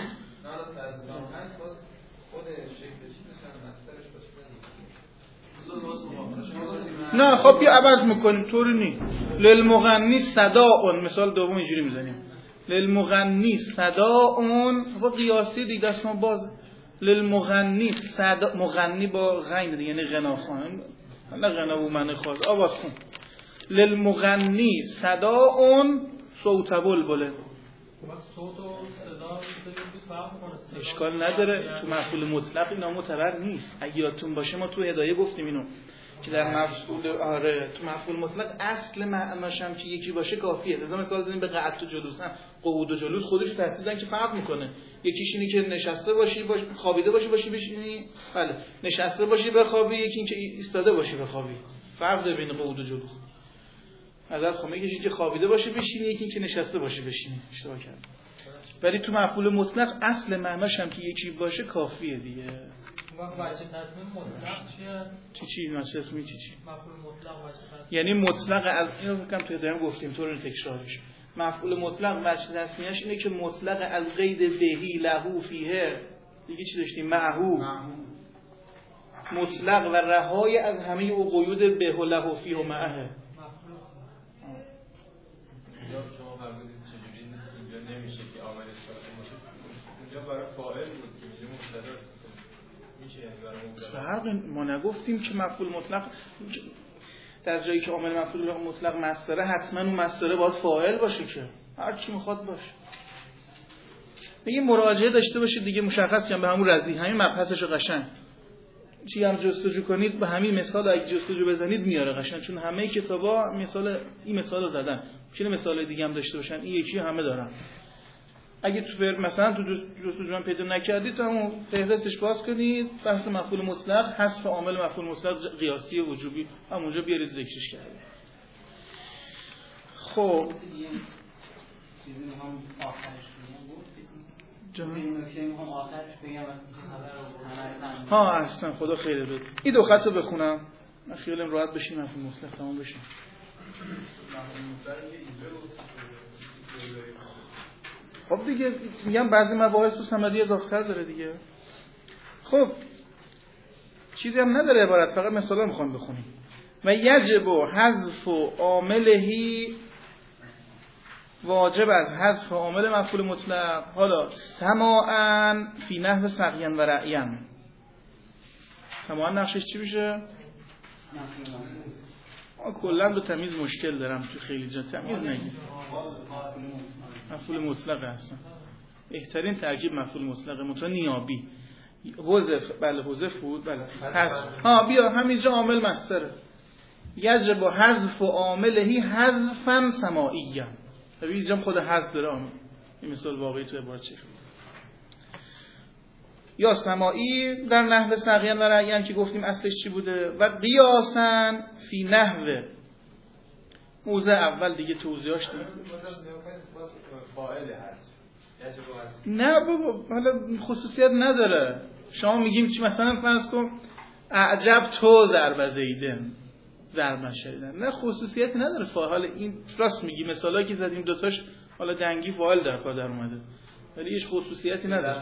نه خب بیا عوض میکنیم طوری نی. للمغنی صداون، مثال دوم اینجوری میزنیم. للمغنی صداون و قیاسی دیگه دست ما باز. للمغنی صدا، مغنی با غین دیگه یعنی غناخوان، نه غنا و معنی خاص. آواز کن. للمغنی صداون صوت بلبله. صوت و صدا فرق می‌کنه. اشکال نداره، تو مفعول مطلق اینا معتبر نیست. اگه یادتون باشه ما تو هدایه گفتیم اینو که در مفعول آره تو مفعول مطلق اصل معناش هم که یکی باشه کافیه. لذا مثال زدیم به قعدت و جلوس، هم قعود و جلوس خودش رو تفسیر دادن که فرق میکنه. یکیش اینه که نشسته باشی باش خوابیده باشی باشی بشینی، بله نشسته باشی بخوابی، یکی این که ایستاده باشی بخوابی. فرق داره بین قعود و جلوس. حضرت خمینی یکی که خوابیده باشی بشینی، یکی این که نشسته باشی بشینی. اشتباه کردم. ولی تو مفعول مطلق اصل معناش هم که یکی باشه کافیه دیگه. وجه تصمیم مطلق چیه؟ چی چی ناشه اسمی چی چی؟ مفعول مطلق وجه تصمیم. یعنی مطلق از اینو فکرم تو هدایم گفتیم طور تکرارش. مفعول مطلق وجه تصمیمش اینه که مطلق از قید بهی لهو فیه، دیگه چی داشتیم؟ معهو. مطلق و رهای از همه او قیود به و لهو فیه و معه. شما فرمودید چجوری اینجا نمیشه که عامل اثبات باشه، اونجا برای فاعل بود که میگه مبتدا میشه، یعنی برای مبتدا. فرق ما نگفتیم که مفعول مطلق در جایی که عامل مفعول مطلق مصدره حتما اون مصدره باید فاعل باشه که هر چی میخواد باشه. میگه مراجعه داشته باشید دیگه، مشخص کنم به همون رضی، همین مبحثش قشنگ چی هم جستجو کنید به همین مثال اگه جستجو بزنید میاره قشنگ، چون همه کتابا مثال این مثالو زدن. چه مثال دیگه هم داشته باشن این یکی همه دارن. اگه تو فر مثلا تو جستجو هم پیدا نکردید تو همون فهرستش باز کنید بحث مفعول مطلق، حذف عامل مفعول مطلق قیاسی وجوبی همونجا بیارید ذکرش کردید. خب چیزی میخوام آخرش جان میخوام آخرش بگم ها اصلا خدا خیره بده. این دو خط رو بخونم من خیالم راحت بشیم مفهوم مطلق تمام بشیم. خب دیگه میگم بعضی مباحث تو صمدی اضافه‌تر داره دیگه. خب چیزی هم نداره عبارت، فقط مثالا میخوام بخونیم. و یجب حذف عاملهی، واجب از حذف عامل مفعول مطلق. حالا سماعا فی نحو سقیان و رعیان، سماعا نقشش چی میشه؟ ما کلا دو تمیز مشکل دارم تو خیلی جا تمیز نگیم. مفعول مطلق هستن بهترین ترکیب مفعول مطلق مطلق نیابی حذف، بله حذف بود، بله حذف. ها بیا همینجا عامل مصدره. یجب حذف عاملهی حذفا سماعیا. ببین اینجا خود حذف داره عامل. این مثال واقعی تو عبارت چیه؟ یا سماعی در نحو سقیان و رعیان که گفتیم اصلش چی بوده و قیاسن فی نحو. موضع اول دیگه توضیحاش دیگه نه بابا، حالا خصوصیت نداره. شما میگیم چی مثلا فرض کن اعجب تو ضرب زیدن ضرب شدیدن، نه خصوصیتی نداره فاعل. حالا این راست میگی، مثالایی که زدیم دوتاش حالا دنگی فاعل در کار در اومده ولی هیچ خصوصیتی نداره.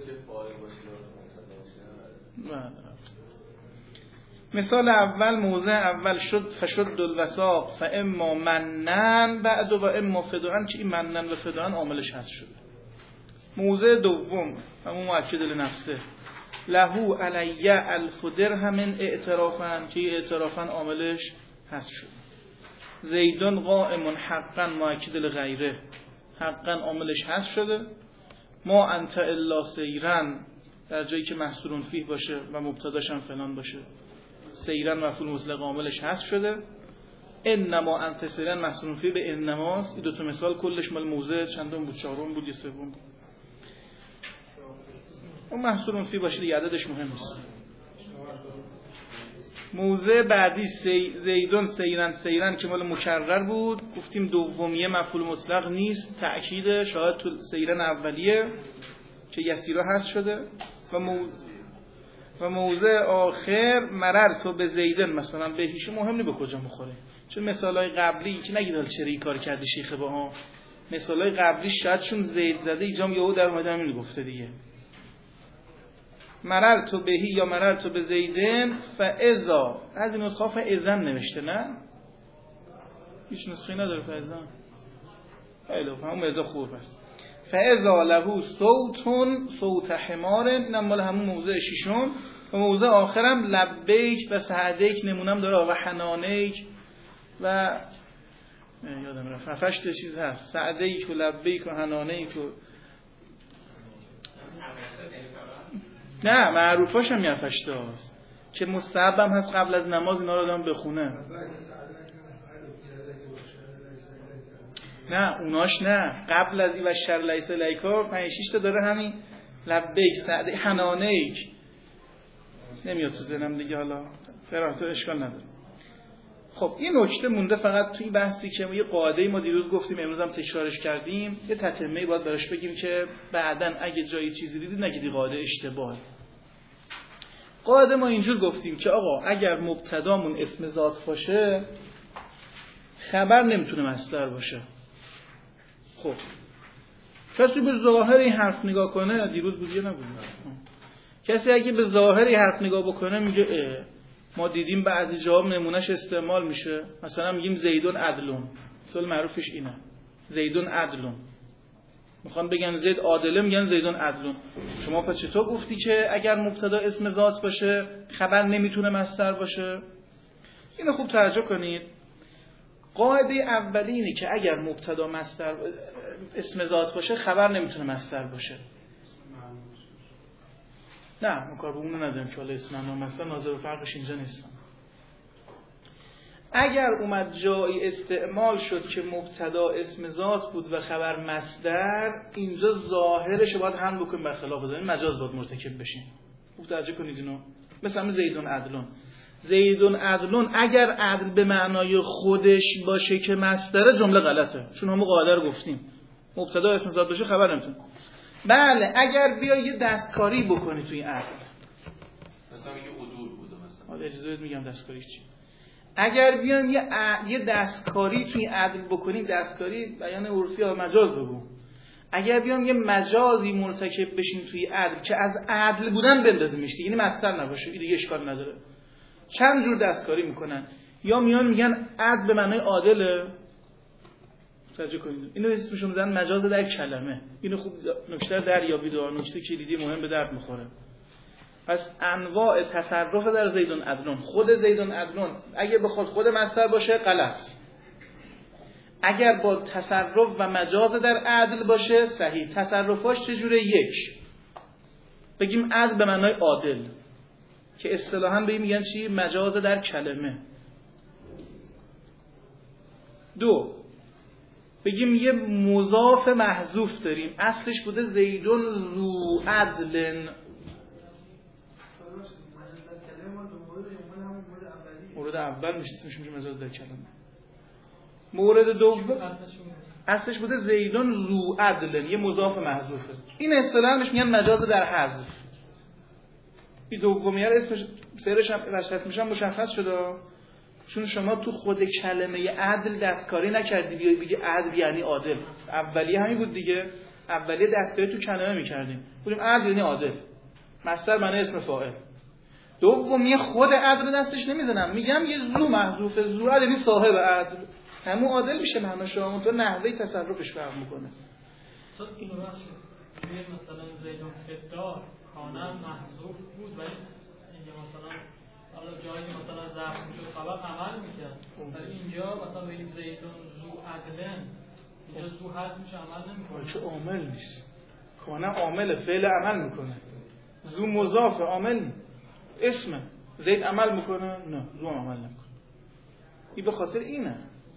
مثال اول، موضع اول شد فشد الوساق فاما منن بعد و اما فدان، که این منن و فدان عاملش هست شده. موضع دوم همون مؤکد لنفسه، لهو علی الف درهم اعترافن، که اعترافن عاملش هست شده. زیدون قائم حقا مؤکد لغیره، حقا عاملش هست شده. ما انت الا سیرن در جایی که محصول فیه باشه و مبتداش هم فلان باشه، سیرن مفعول مطلق عاملش هست شده. انما انت سیرن محصول فیه به انماست. این دو تا مثال کلش مال موضع چندم بود؟ چهارم بود یا سوم بود؟ اون محصول فیه باشه دیگه، عددش مهم نیست. موضع بعدی سی زیدون سیرن سیرن که مال مکرر بود، گفتیم دومیه مفعول مطلق نیست، تأکید شاید تو سیرن اولیه که یسیرا هست شده. و موضع و موضع آخر مرر تو به زیدن مثلا به هیچ مهم نی به کجا مخوره، چون مثالای قبلی که نگید حال چرا این کار کرده شیخ باها، مثالای قبلی شاید چون زید زده ایجام یهو در اومده همین گفته دیگه. مرر تو بهی یا مرر تو به زیدن فاذا، از این نسخه فاذن نوشته نه؟ هیچ نسخه نداره فاذن. خیلی خوب، همون اذا خوب است. فاذا له صوتون صوت حمار، اینم مال همون موضع ششم. و موضع آخرم لبیک و سعدیک نمونم داره و حنانیک و یادم رفت هفتش چیز هست، سعدیک و لبیک و حنانیک و نه معروفاش هم یفشته هست که مستحبم هست قبل از نماز اینا رو آدم بخونه. نه اوناش نه، قبل از این و شر لیس لیکا پنج شش تا داره همین لبیک سعدی حنانیک نمیاد تو ذهنم دیگه، حالا فرات اشکال نداره. خب این نکته مونده فقط توی بحثی که ما یه قاعده ما دیروز گفتیم امروز هم تکرارش کردیم، یه تتمه باید براش بگیم که بعداً اگه جایی چیزی دیدید نگید قاعده اشتباهه. قاعده ما اینجور گفتیم که آقا اگر مبتدامون اسم ذات باشه خبر نمیتونه مصدر باشه. خب کسی به ظاهر این حرف نگاه کنه، دیروز بود یا نبود، کسی اگه به ظاهر این حرف نگاه بکنه میگه اه ما دیدیم بعضی جواب نمونهش استعمال میشه، مثلا میگیم زیدون عدلون، مثال معروفش اینه زیدون عدلون، میخوان بگن زید عادله میگن زیدون عدلون. شما پس چطور گفتی که اگر مبتدا اسم ذات باشه خبر نمیتونه مصدر باشه؟ اینو خوب توجه کنید. قاعده اولی اینه که اگر مبتدا مصدر اسم ذات باشه خبر نمیتونه مصدر باشه. نه ما کار به اون نداریم که حالا اسم معنا مصدر ناظر و فرقش اینجا نیست. اگر اومد جایی استعمال شد که مبتدا اسم ذات بود و خبر مصدر، اینجا ظاهرش باید هم بکنیم برخلاف داریم، مجاز باید مرتکب بشیم. خوب توجه کنید اینو. مثلا زیدون عدلون، زیدون عدلون اگر عدل به معنای خودش باشه که مصدر، جمله غلطه، چون همون قاعده رو گفتیم مبتدا اسم ذات باشه خبر نمیتونه. بله اگر بیا یه دستکاری بکنی توی عدل، مثلا میگه عدول بوده مثلا، حالا اجازه بدید میگم دستکاری چی. اگر بیان یه ا... یه دستکاری توی عدل بکنیم، دستکاری بیان عرفی یا مجاز بگو، اگر بیان یه مجازی مرتکب بشین توی عدل که از عدل بودن بندازیمش دیگه، یعنی مصدر نباشه، این دیگه اشکال نداره. چند جور دستکاری میکنن، یا میان میگن عدل به معنای عادله، توجه کنید اینو اسمشو میذارن مجاز در کلمه. اینو خوب نکته دریابید، نکته کلیدی مهم به درد میخوره. پس انواع تصرف در زیدون عدلون، خود زیدون عدلون اگه بخواد خود مصدر باشه غلط، اگر با تصرف و مجاز در عدل باشه صحیح. تصرفاش چجوره؟ یک، بگیم عدل به معنای عادل که اصطلاحاً به این میگن چی؟ مجاز در کلمه. دو، بگیم یه مضاف محذوف داریم، اصلش بوده زیدون ذو عدلن، مورد اول میشه اسمش میشه مجاز در کلمه. مورد دوم اصلش بوده زیدون ذو عدل، یه مضاف محذوفه. این اصطلاحاً بهش میگن مجاز در حذف. این دومیه رو اسمش سرش هم اسمش هم مشخص شده، چون شما تو خود کلمه عدل دستکاری نکردی بیای بگی عدل یعنی عادل. اولیه همین بود دیگه، اولیه دستکاری تو کلمه میکردیم، بودیم عدل یعنی عادل، مصدر معنی اسم فاعل. دومیه خود عدل دستش نمیزنم، میگم یه ذو محذوفه، ذو عدل یعنی صاحب عدل، همون عادل میشه معناش، اون تو نحوه تصرفش فرق میکنه. تو اینو باشه مثلا زیدون فدار کانم محذوف بود، ولی اینجا مثلا حالا جایی که مثلا ظرف میشد خبر عمل میکرد، ولی اینجا مثلا بگیم زیدون ذو عدلن، اینجا ذو هست میشه عمل نمیکنه، چه عامل نیست. کانم عامل فعل عمل میکنه، ذو مضاف عامل اسمه. زید عمل میکنه؟ نه، ذو عمل نمیکنه. این به خاطر اینه.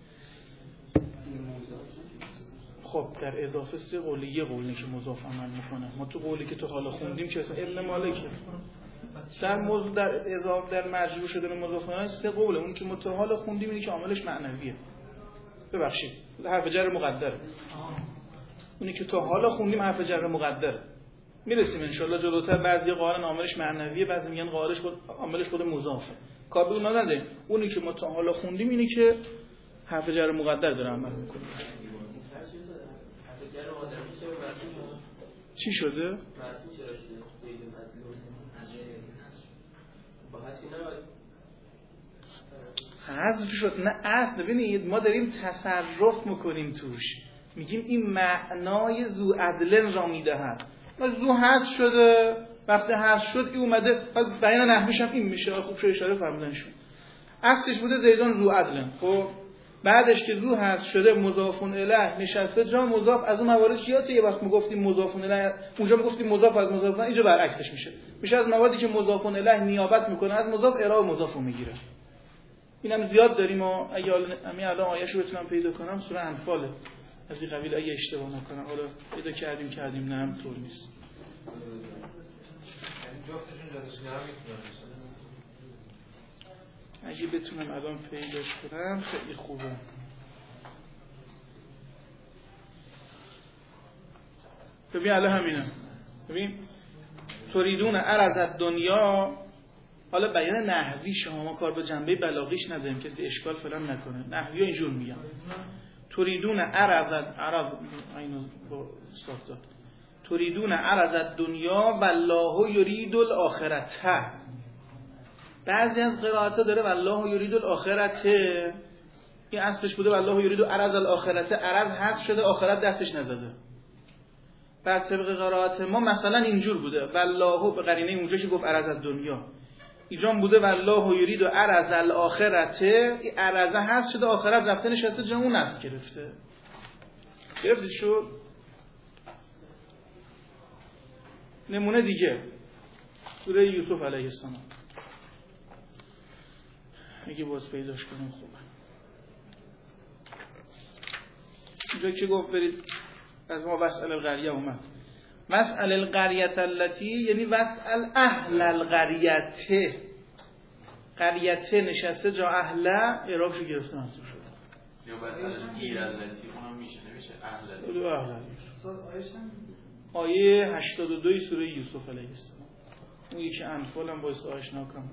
خب در اضافه سه قولی، یه قولی که مضاف عمل میکنه. ما تو قولی که تو حالا خوندیم که ابن مالک در موضوع در اضافه در مجرور شدن مضاف عمل سه قوله. اون که ما تو حالا خوندیم اینی که عاملش معنویه. ببخشید حرف جر مقدره. اونی که تو حالا خوندیم حرف جر مقدره. میرسیم ان شاء الله جلوتر. بعضی قائلن عاملش معنویه، بعضی میگن قائلش خود عاملش خود مضافه. کار به اون نداره. اونی که ما تو حالا خوندیم اینی که حرف جر مقدر داره عمل میکنه. چی شده؟ حذف شد. نه اصل ببینید ما داریم تصرف میکنیم توش، میگیم این معنای ذو عدلن را میدهد. ما ذو حذف شده، وقتی حذف شد این اومده بیان نحویش هم این میشه. خوب شو اشاره فرمودنشون. اصلش بوده زیدون ذو عدلن. خب بعدش که ذو حذف شده مضافون الیه نشسته جا مضاف. از اون موارد چیاته؟ یه وقت میگفتیم مضافون الیه، اونجا میگفتیم مضاف از مضاف، اینجا برعکسش میشه. میشه از مواردی که مضافون الیه نیابت میکنه از مضاف اعراب مضافو میگیره. اینم زیاد داریم و اگه همین الان آیه‌شو بتونم پیدا کنم سوره انفال از این قبیل، اگه اشتباه نکنم. حالا پیدا کردیم کردیم نه هم طور نیست. جفتشون جداش نمیتونن اگه بتونم الان پیداش کنم خیلی خوبه. ببین الان همینه. ببین تریدون عرض الدنیا، حالا بیان نحوی شما کار به جنبه بلاغیش نداریم، کسی اشکال فعلا نکنه. نحوی اینجور میگم تریدون عرض عرض اینو با ساختار تریدون عرض الدنیا والله یرید الاخرته. بعضی از قرائت‌ها داره والله یرید الاخرته، این اصلش بوده والله یرید عرض الاخرته، عرض حذف شده آخرت دستش نزده. بعد طبق قرائت ما مثلا اینجور بوده والله به قرینه اونجا که گفت عرض الدنیا، اینجا بوده والله یرید عرض الاخرته، این عرضه حذف شده آخرت رفته نشسته جا اون اصل گرفته. گرفتید شد؟ نمونه دیگه سوره یوسف علیه السلام، اگه باز پیداش کنیم خوبه. اینجا که گفت برید از ما وسأل القریه اومد، وسأل القریه التي یعنی وسأل اهل القریه، قریته نشسته جا اهل اعرابشو گرفته منصوب شده. یا وسأل القریه التي اونم میشه نمیشه اهل اهل. آیه هشتاد و دو سوره یوسف علیه السلام. اون یکی انفال هم باید آشنا کنم.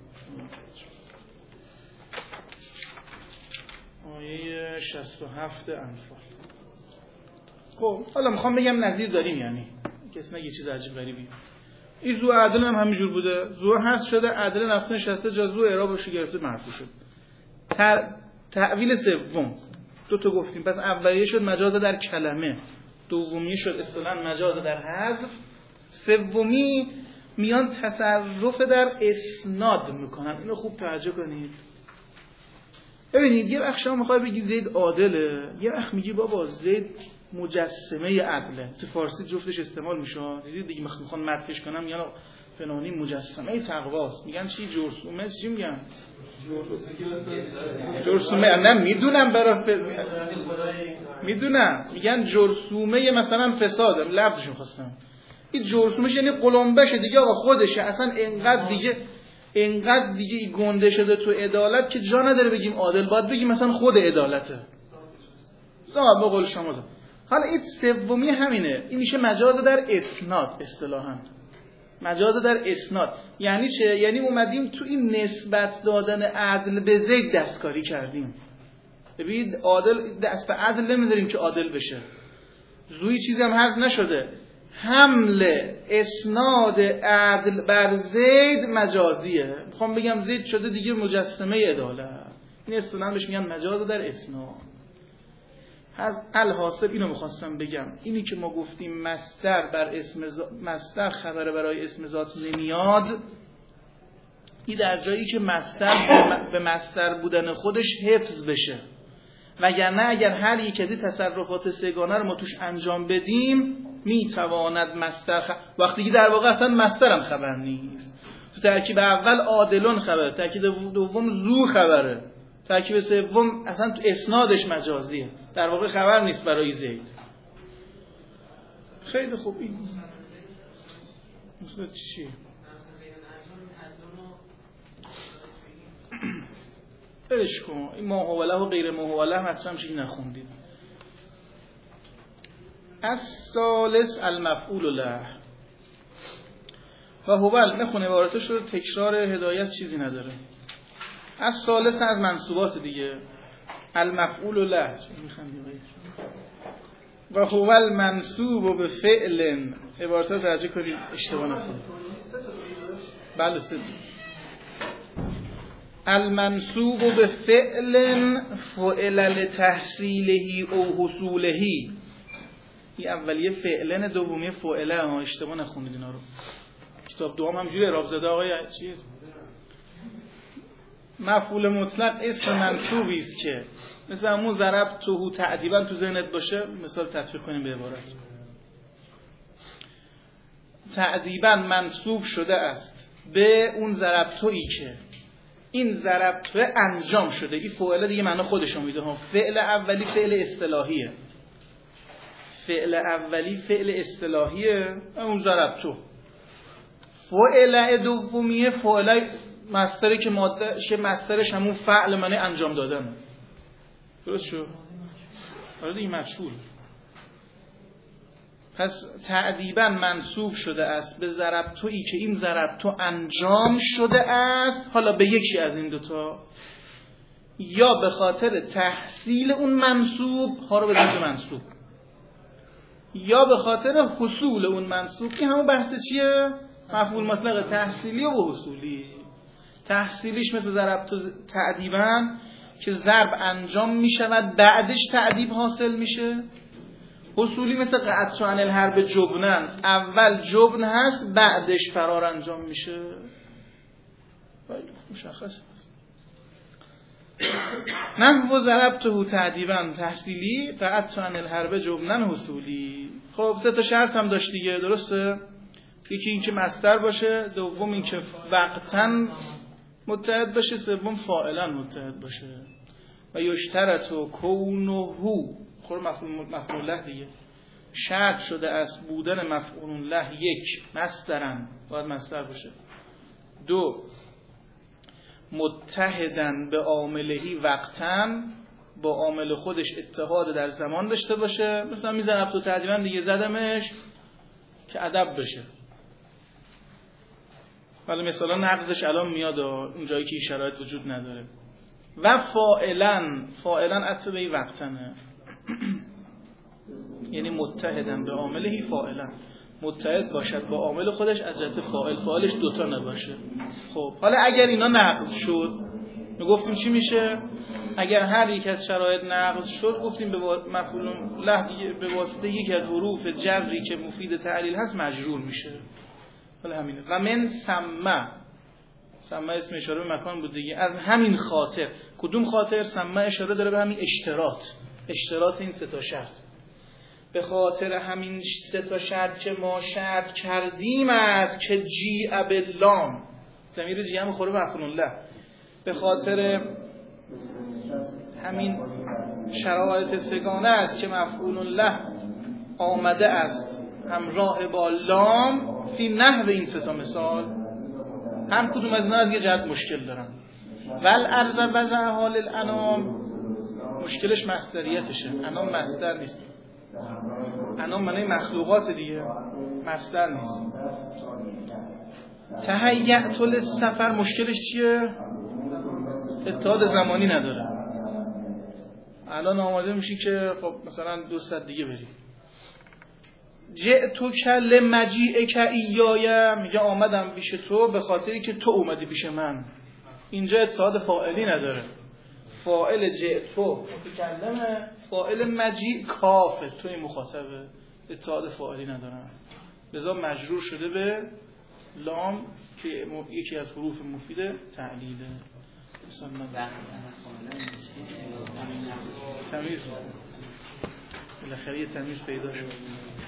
آیه شصت و هفت انفال. خب حالا میخوام بگم نظیر داریم، یعنی کسی نگه چیز عجیب غریبی. این ذو عدل هم همینجور بوده، ذو هست شده عدل رفته نشسته جا ذو اعرابش گرفته مرفوع شد. تعویل سوم دو تا گفتیم، پس اولیه شد مجاز در کلمه، دومی شد اصطلاحاً مجاز در حذف، سومی میان تصرف در اسناد میکنن. اینو خوب توجه کنید. ببینید یه وقت شما میخوای بگی زید عادله، یه وقت میگی بابا زید مجسمه عدله. تو فارسی جفتش استعمال میشه. دیدید دیگه میخوان مدحش کنم میگن فلانی مجسمه تقواست. میگن چی جرثومه؟ چی میگن؟ جرثومه. نه میدونم برای میدونم میگن جرثومه مثلا فساد، لفظشون خواستم. این جرثومه یعنی قلمبشه دیگه، آقا خودشه اصلا اینقدر دیگه اینقدر دیگه گنده شده تو عدالت که جا نداره بگیم عادل، باید بگیم مثلا خود عدالته. زما به قول شما ده. حالا این سومی همینه، این میشه مجاز در اسناد اصطلاحاً. مجاز در اسناد یعنی چه؟ یعنی اومدیم تو این نسبت دادن عدل به زید دستکاری کردیم. ببینید عادل دست به عدل نمیذاریم که عادل بشه. زوی چیزی هم حذف نشده. حمل اسناد عدل بر زید مجازیه. میخوام بگم زید شده دیگه مجسمه عدالت. این اصطلاحاً بهش میگن مجاز در اسناد. از الحاصل اینو میخواستم بگم، اینی که ما گفتیم مصدر بر اسم ز... مصدر خبر برای اسم ذات نمیاد، این در جایی که مصدر به مصدر بودن خودش حفظ بشه، وگرنه اگر هر یک از این تصرفات سگانه رو ما توش انجام بدیم میتواند مصدر خ... وقتی که در واقع اصلا مصدر هم خبر نیست. تو ترکیب اول عادلون خبره، ترکیب دوم زو خبره، ترکیب سوم اصلا تو اسنادش مجازیه، در واقع خبر نیست برای زید. خیلی خوب. این مثلا چیه؟ برش کن. این ماهوله و غیر ماهوله هم اصلا چیزی نخوندید. از ثالث المفعول له و هوال میخونه عبارتش رو، تکرار هدایت چیزی نداره. از ثالث از منصوبات دیگه المفعول له و هو المنصوب به فعل. عبارت رو ترجمه کنید اشتباه نکنید. بله سه المنصوب به فعل فعل لتحصیله او حصوله. این اولیه فعلن، دومیه فعله. ها اشتباه نخونید اینا رو. کتاب دوم همجوری اعراب زده آقای چیز. مفعول مطلق اسم منصوبی است که مثل همون ضربته تعدیبا تو ذهنت باشه. مثال تطبیق کنیم به عبارت. تعدیبا منصوب شده است به اون ضربته‌ای که این ضربته انجام شده. این فعل دیگه معنا خودش میده ها. فعل اولی فعل اصطلاحیه. فعل اولی فعل اصطلاحیه اون ضربته. فعل دومیه فعل مصدری که ماده شه، مصدرش همون فعل معنی انجام دادن. درست شو؟ آره دیگه مفعول. پس تعدیبا منصوب شده است به ضربتویی که این ضربتو انجام شده است، حالا به یکی از این دوتا، یا به خاطر تحصیل اون منصوب ها رو بدید منصوب، یا به خاطر حصول اون منصوب که همون بحث چیه؟ مفعول مطلق تحصیلی و حصولی. تحصیلیش مثل ضربتو تعدیبا که ضرب انجام می شود بعدش تعدیب حاصل میشه. حصولی مثل قطع عن الحرب جبنن، اول جبن هست بعدش فرار انجام میشه. مشخص نحو ضربته تعدیبا تحصیلی، قطع عن الحرب جبنن حصولی. خب سه تا شرط هم داشت دیگه، درسته؟ یکی این که مصدر باشه، دوم این که وقتاً متحد باشه، سوم فاعلاً متحد باشه. و یشترط و کونه خور مفعول له دیگه. شرط شده است بودن مفعول له یک مصدرن، باید مصدر باشه. دو متحدن به عاملهی وقتاً، با عامل خودش اتحاد در زمان داشته باشه. مثلا میزنم تو تعدیبا دیگه زدمش که ادب بشه، ولی مثلا نقضش الان میاد اون جایی که شرایط وجود نداره. و فاعلن، فاعلن عطف به وقتنه یعنی متحدن به عاملهی فاعلن، متحد باشد با عامل خودش از جهت فاعل، فاعلش دوتا نباشه. خب حالا اگر اینا نقض شد گفتیم چی میشه؟ اگر هر یک از شرایط نقض شد گفتیم به مفعول له به واسطه یکی از حروف جری که مفید تعلیل هست مجرور میشه. حالا همینه. و من سمه، سمه اسم اشاره به مکان بود دیگه. از همین خاطر، کدوم خاطر؟ سمه اشاره داره به همین اشتراط، اشتراط این سه تا شرط. به خاطر همین سه تا شرط که ما شرط کردیم است که جی ابلام، ضمیر جی هم خوره مفعول له، به خاطر همین شرایط سگانه است که مفعول له آمده است همراه با لام فی نحو این سه تا مثال. هم کدوم از اینا از یه جهت مشکل دارن. ول ارض وضع حال الانام مشکلش مصدریتشه، انام مصدر نیست. انام معنی مخلوقات دیگه، مصدر نیست. تهیأت للسفر مشکلش چیه؟ اتحاد زمانی نداره. الان آماده میشی که خب مثلا دو ساعت دیگه بری. جئتک لمجیئک ایایا میگه آمدم پیش تو به خاطری که تو اومدی پیش من. اینجا اتحاد فاعلی نداره. فاعل جئتو متکلمه، فاعل مجیء کافه، توی مخاطبه، اتحاد فاعلی نداره. لذا مجرور شده به لام که یکی از حروف مفید تعلیله. تمیز بالاخره یه تمیز پیدا شد.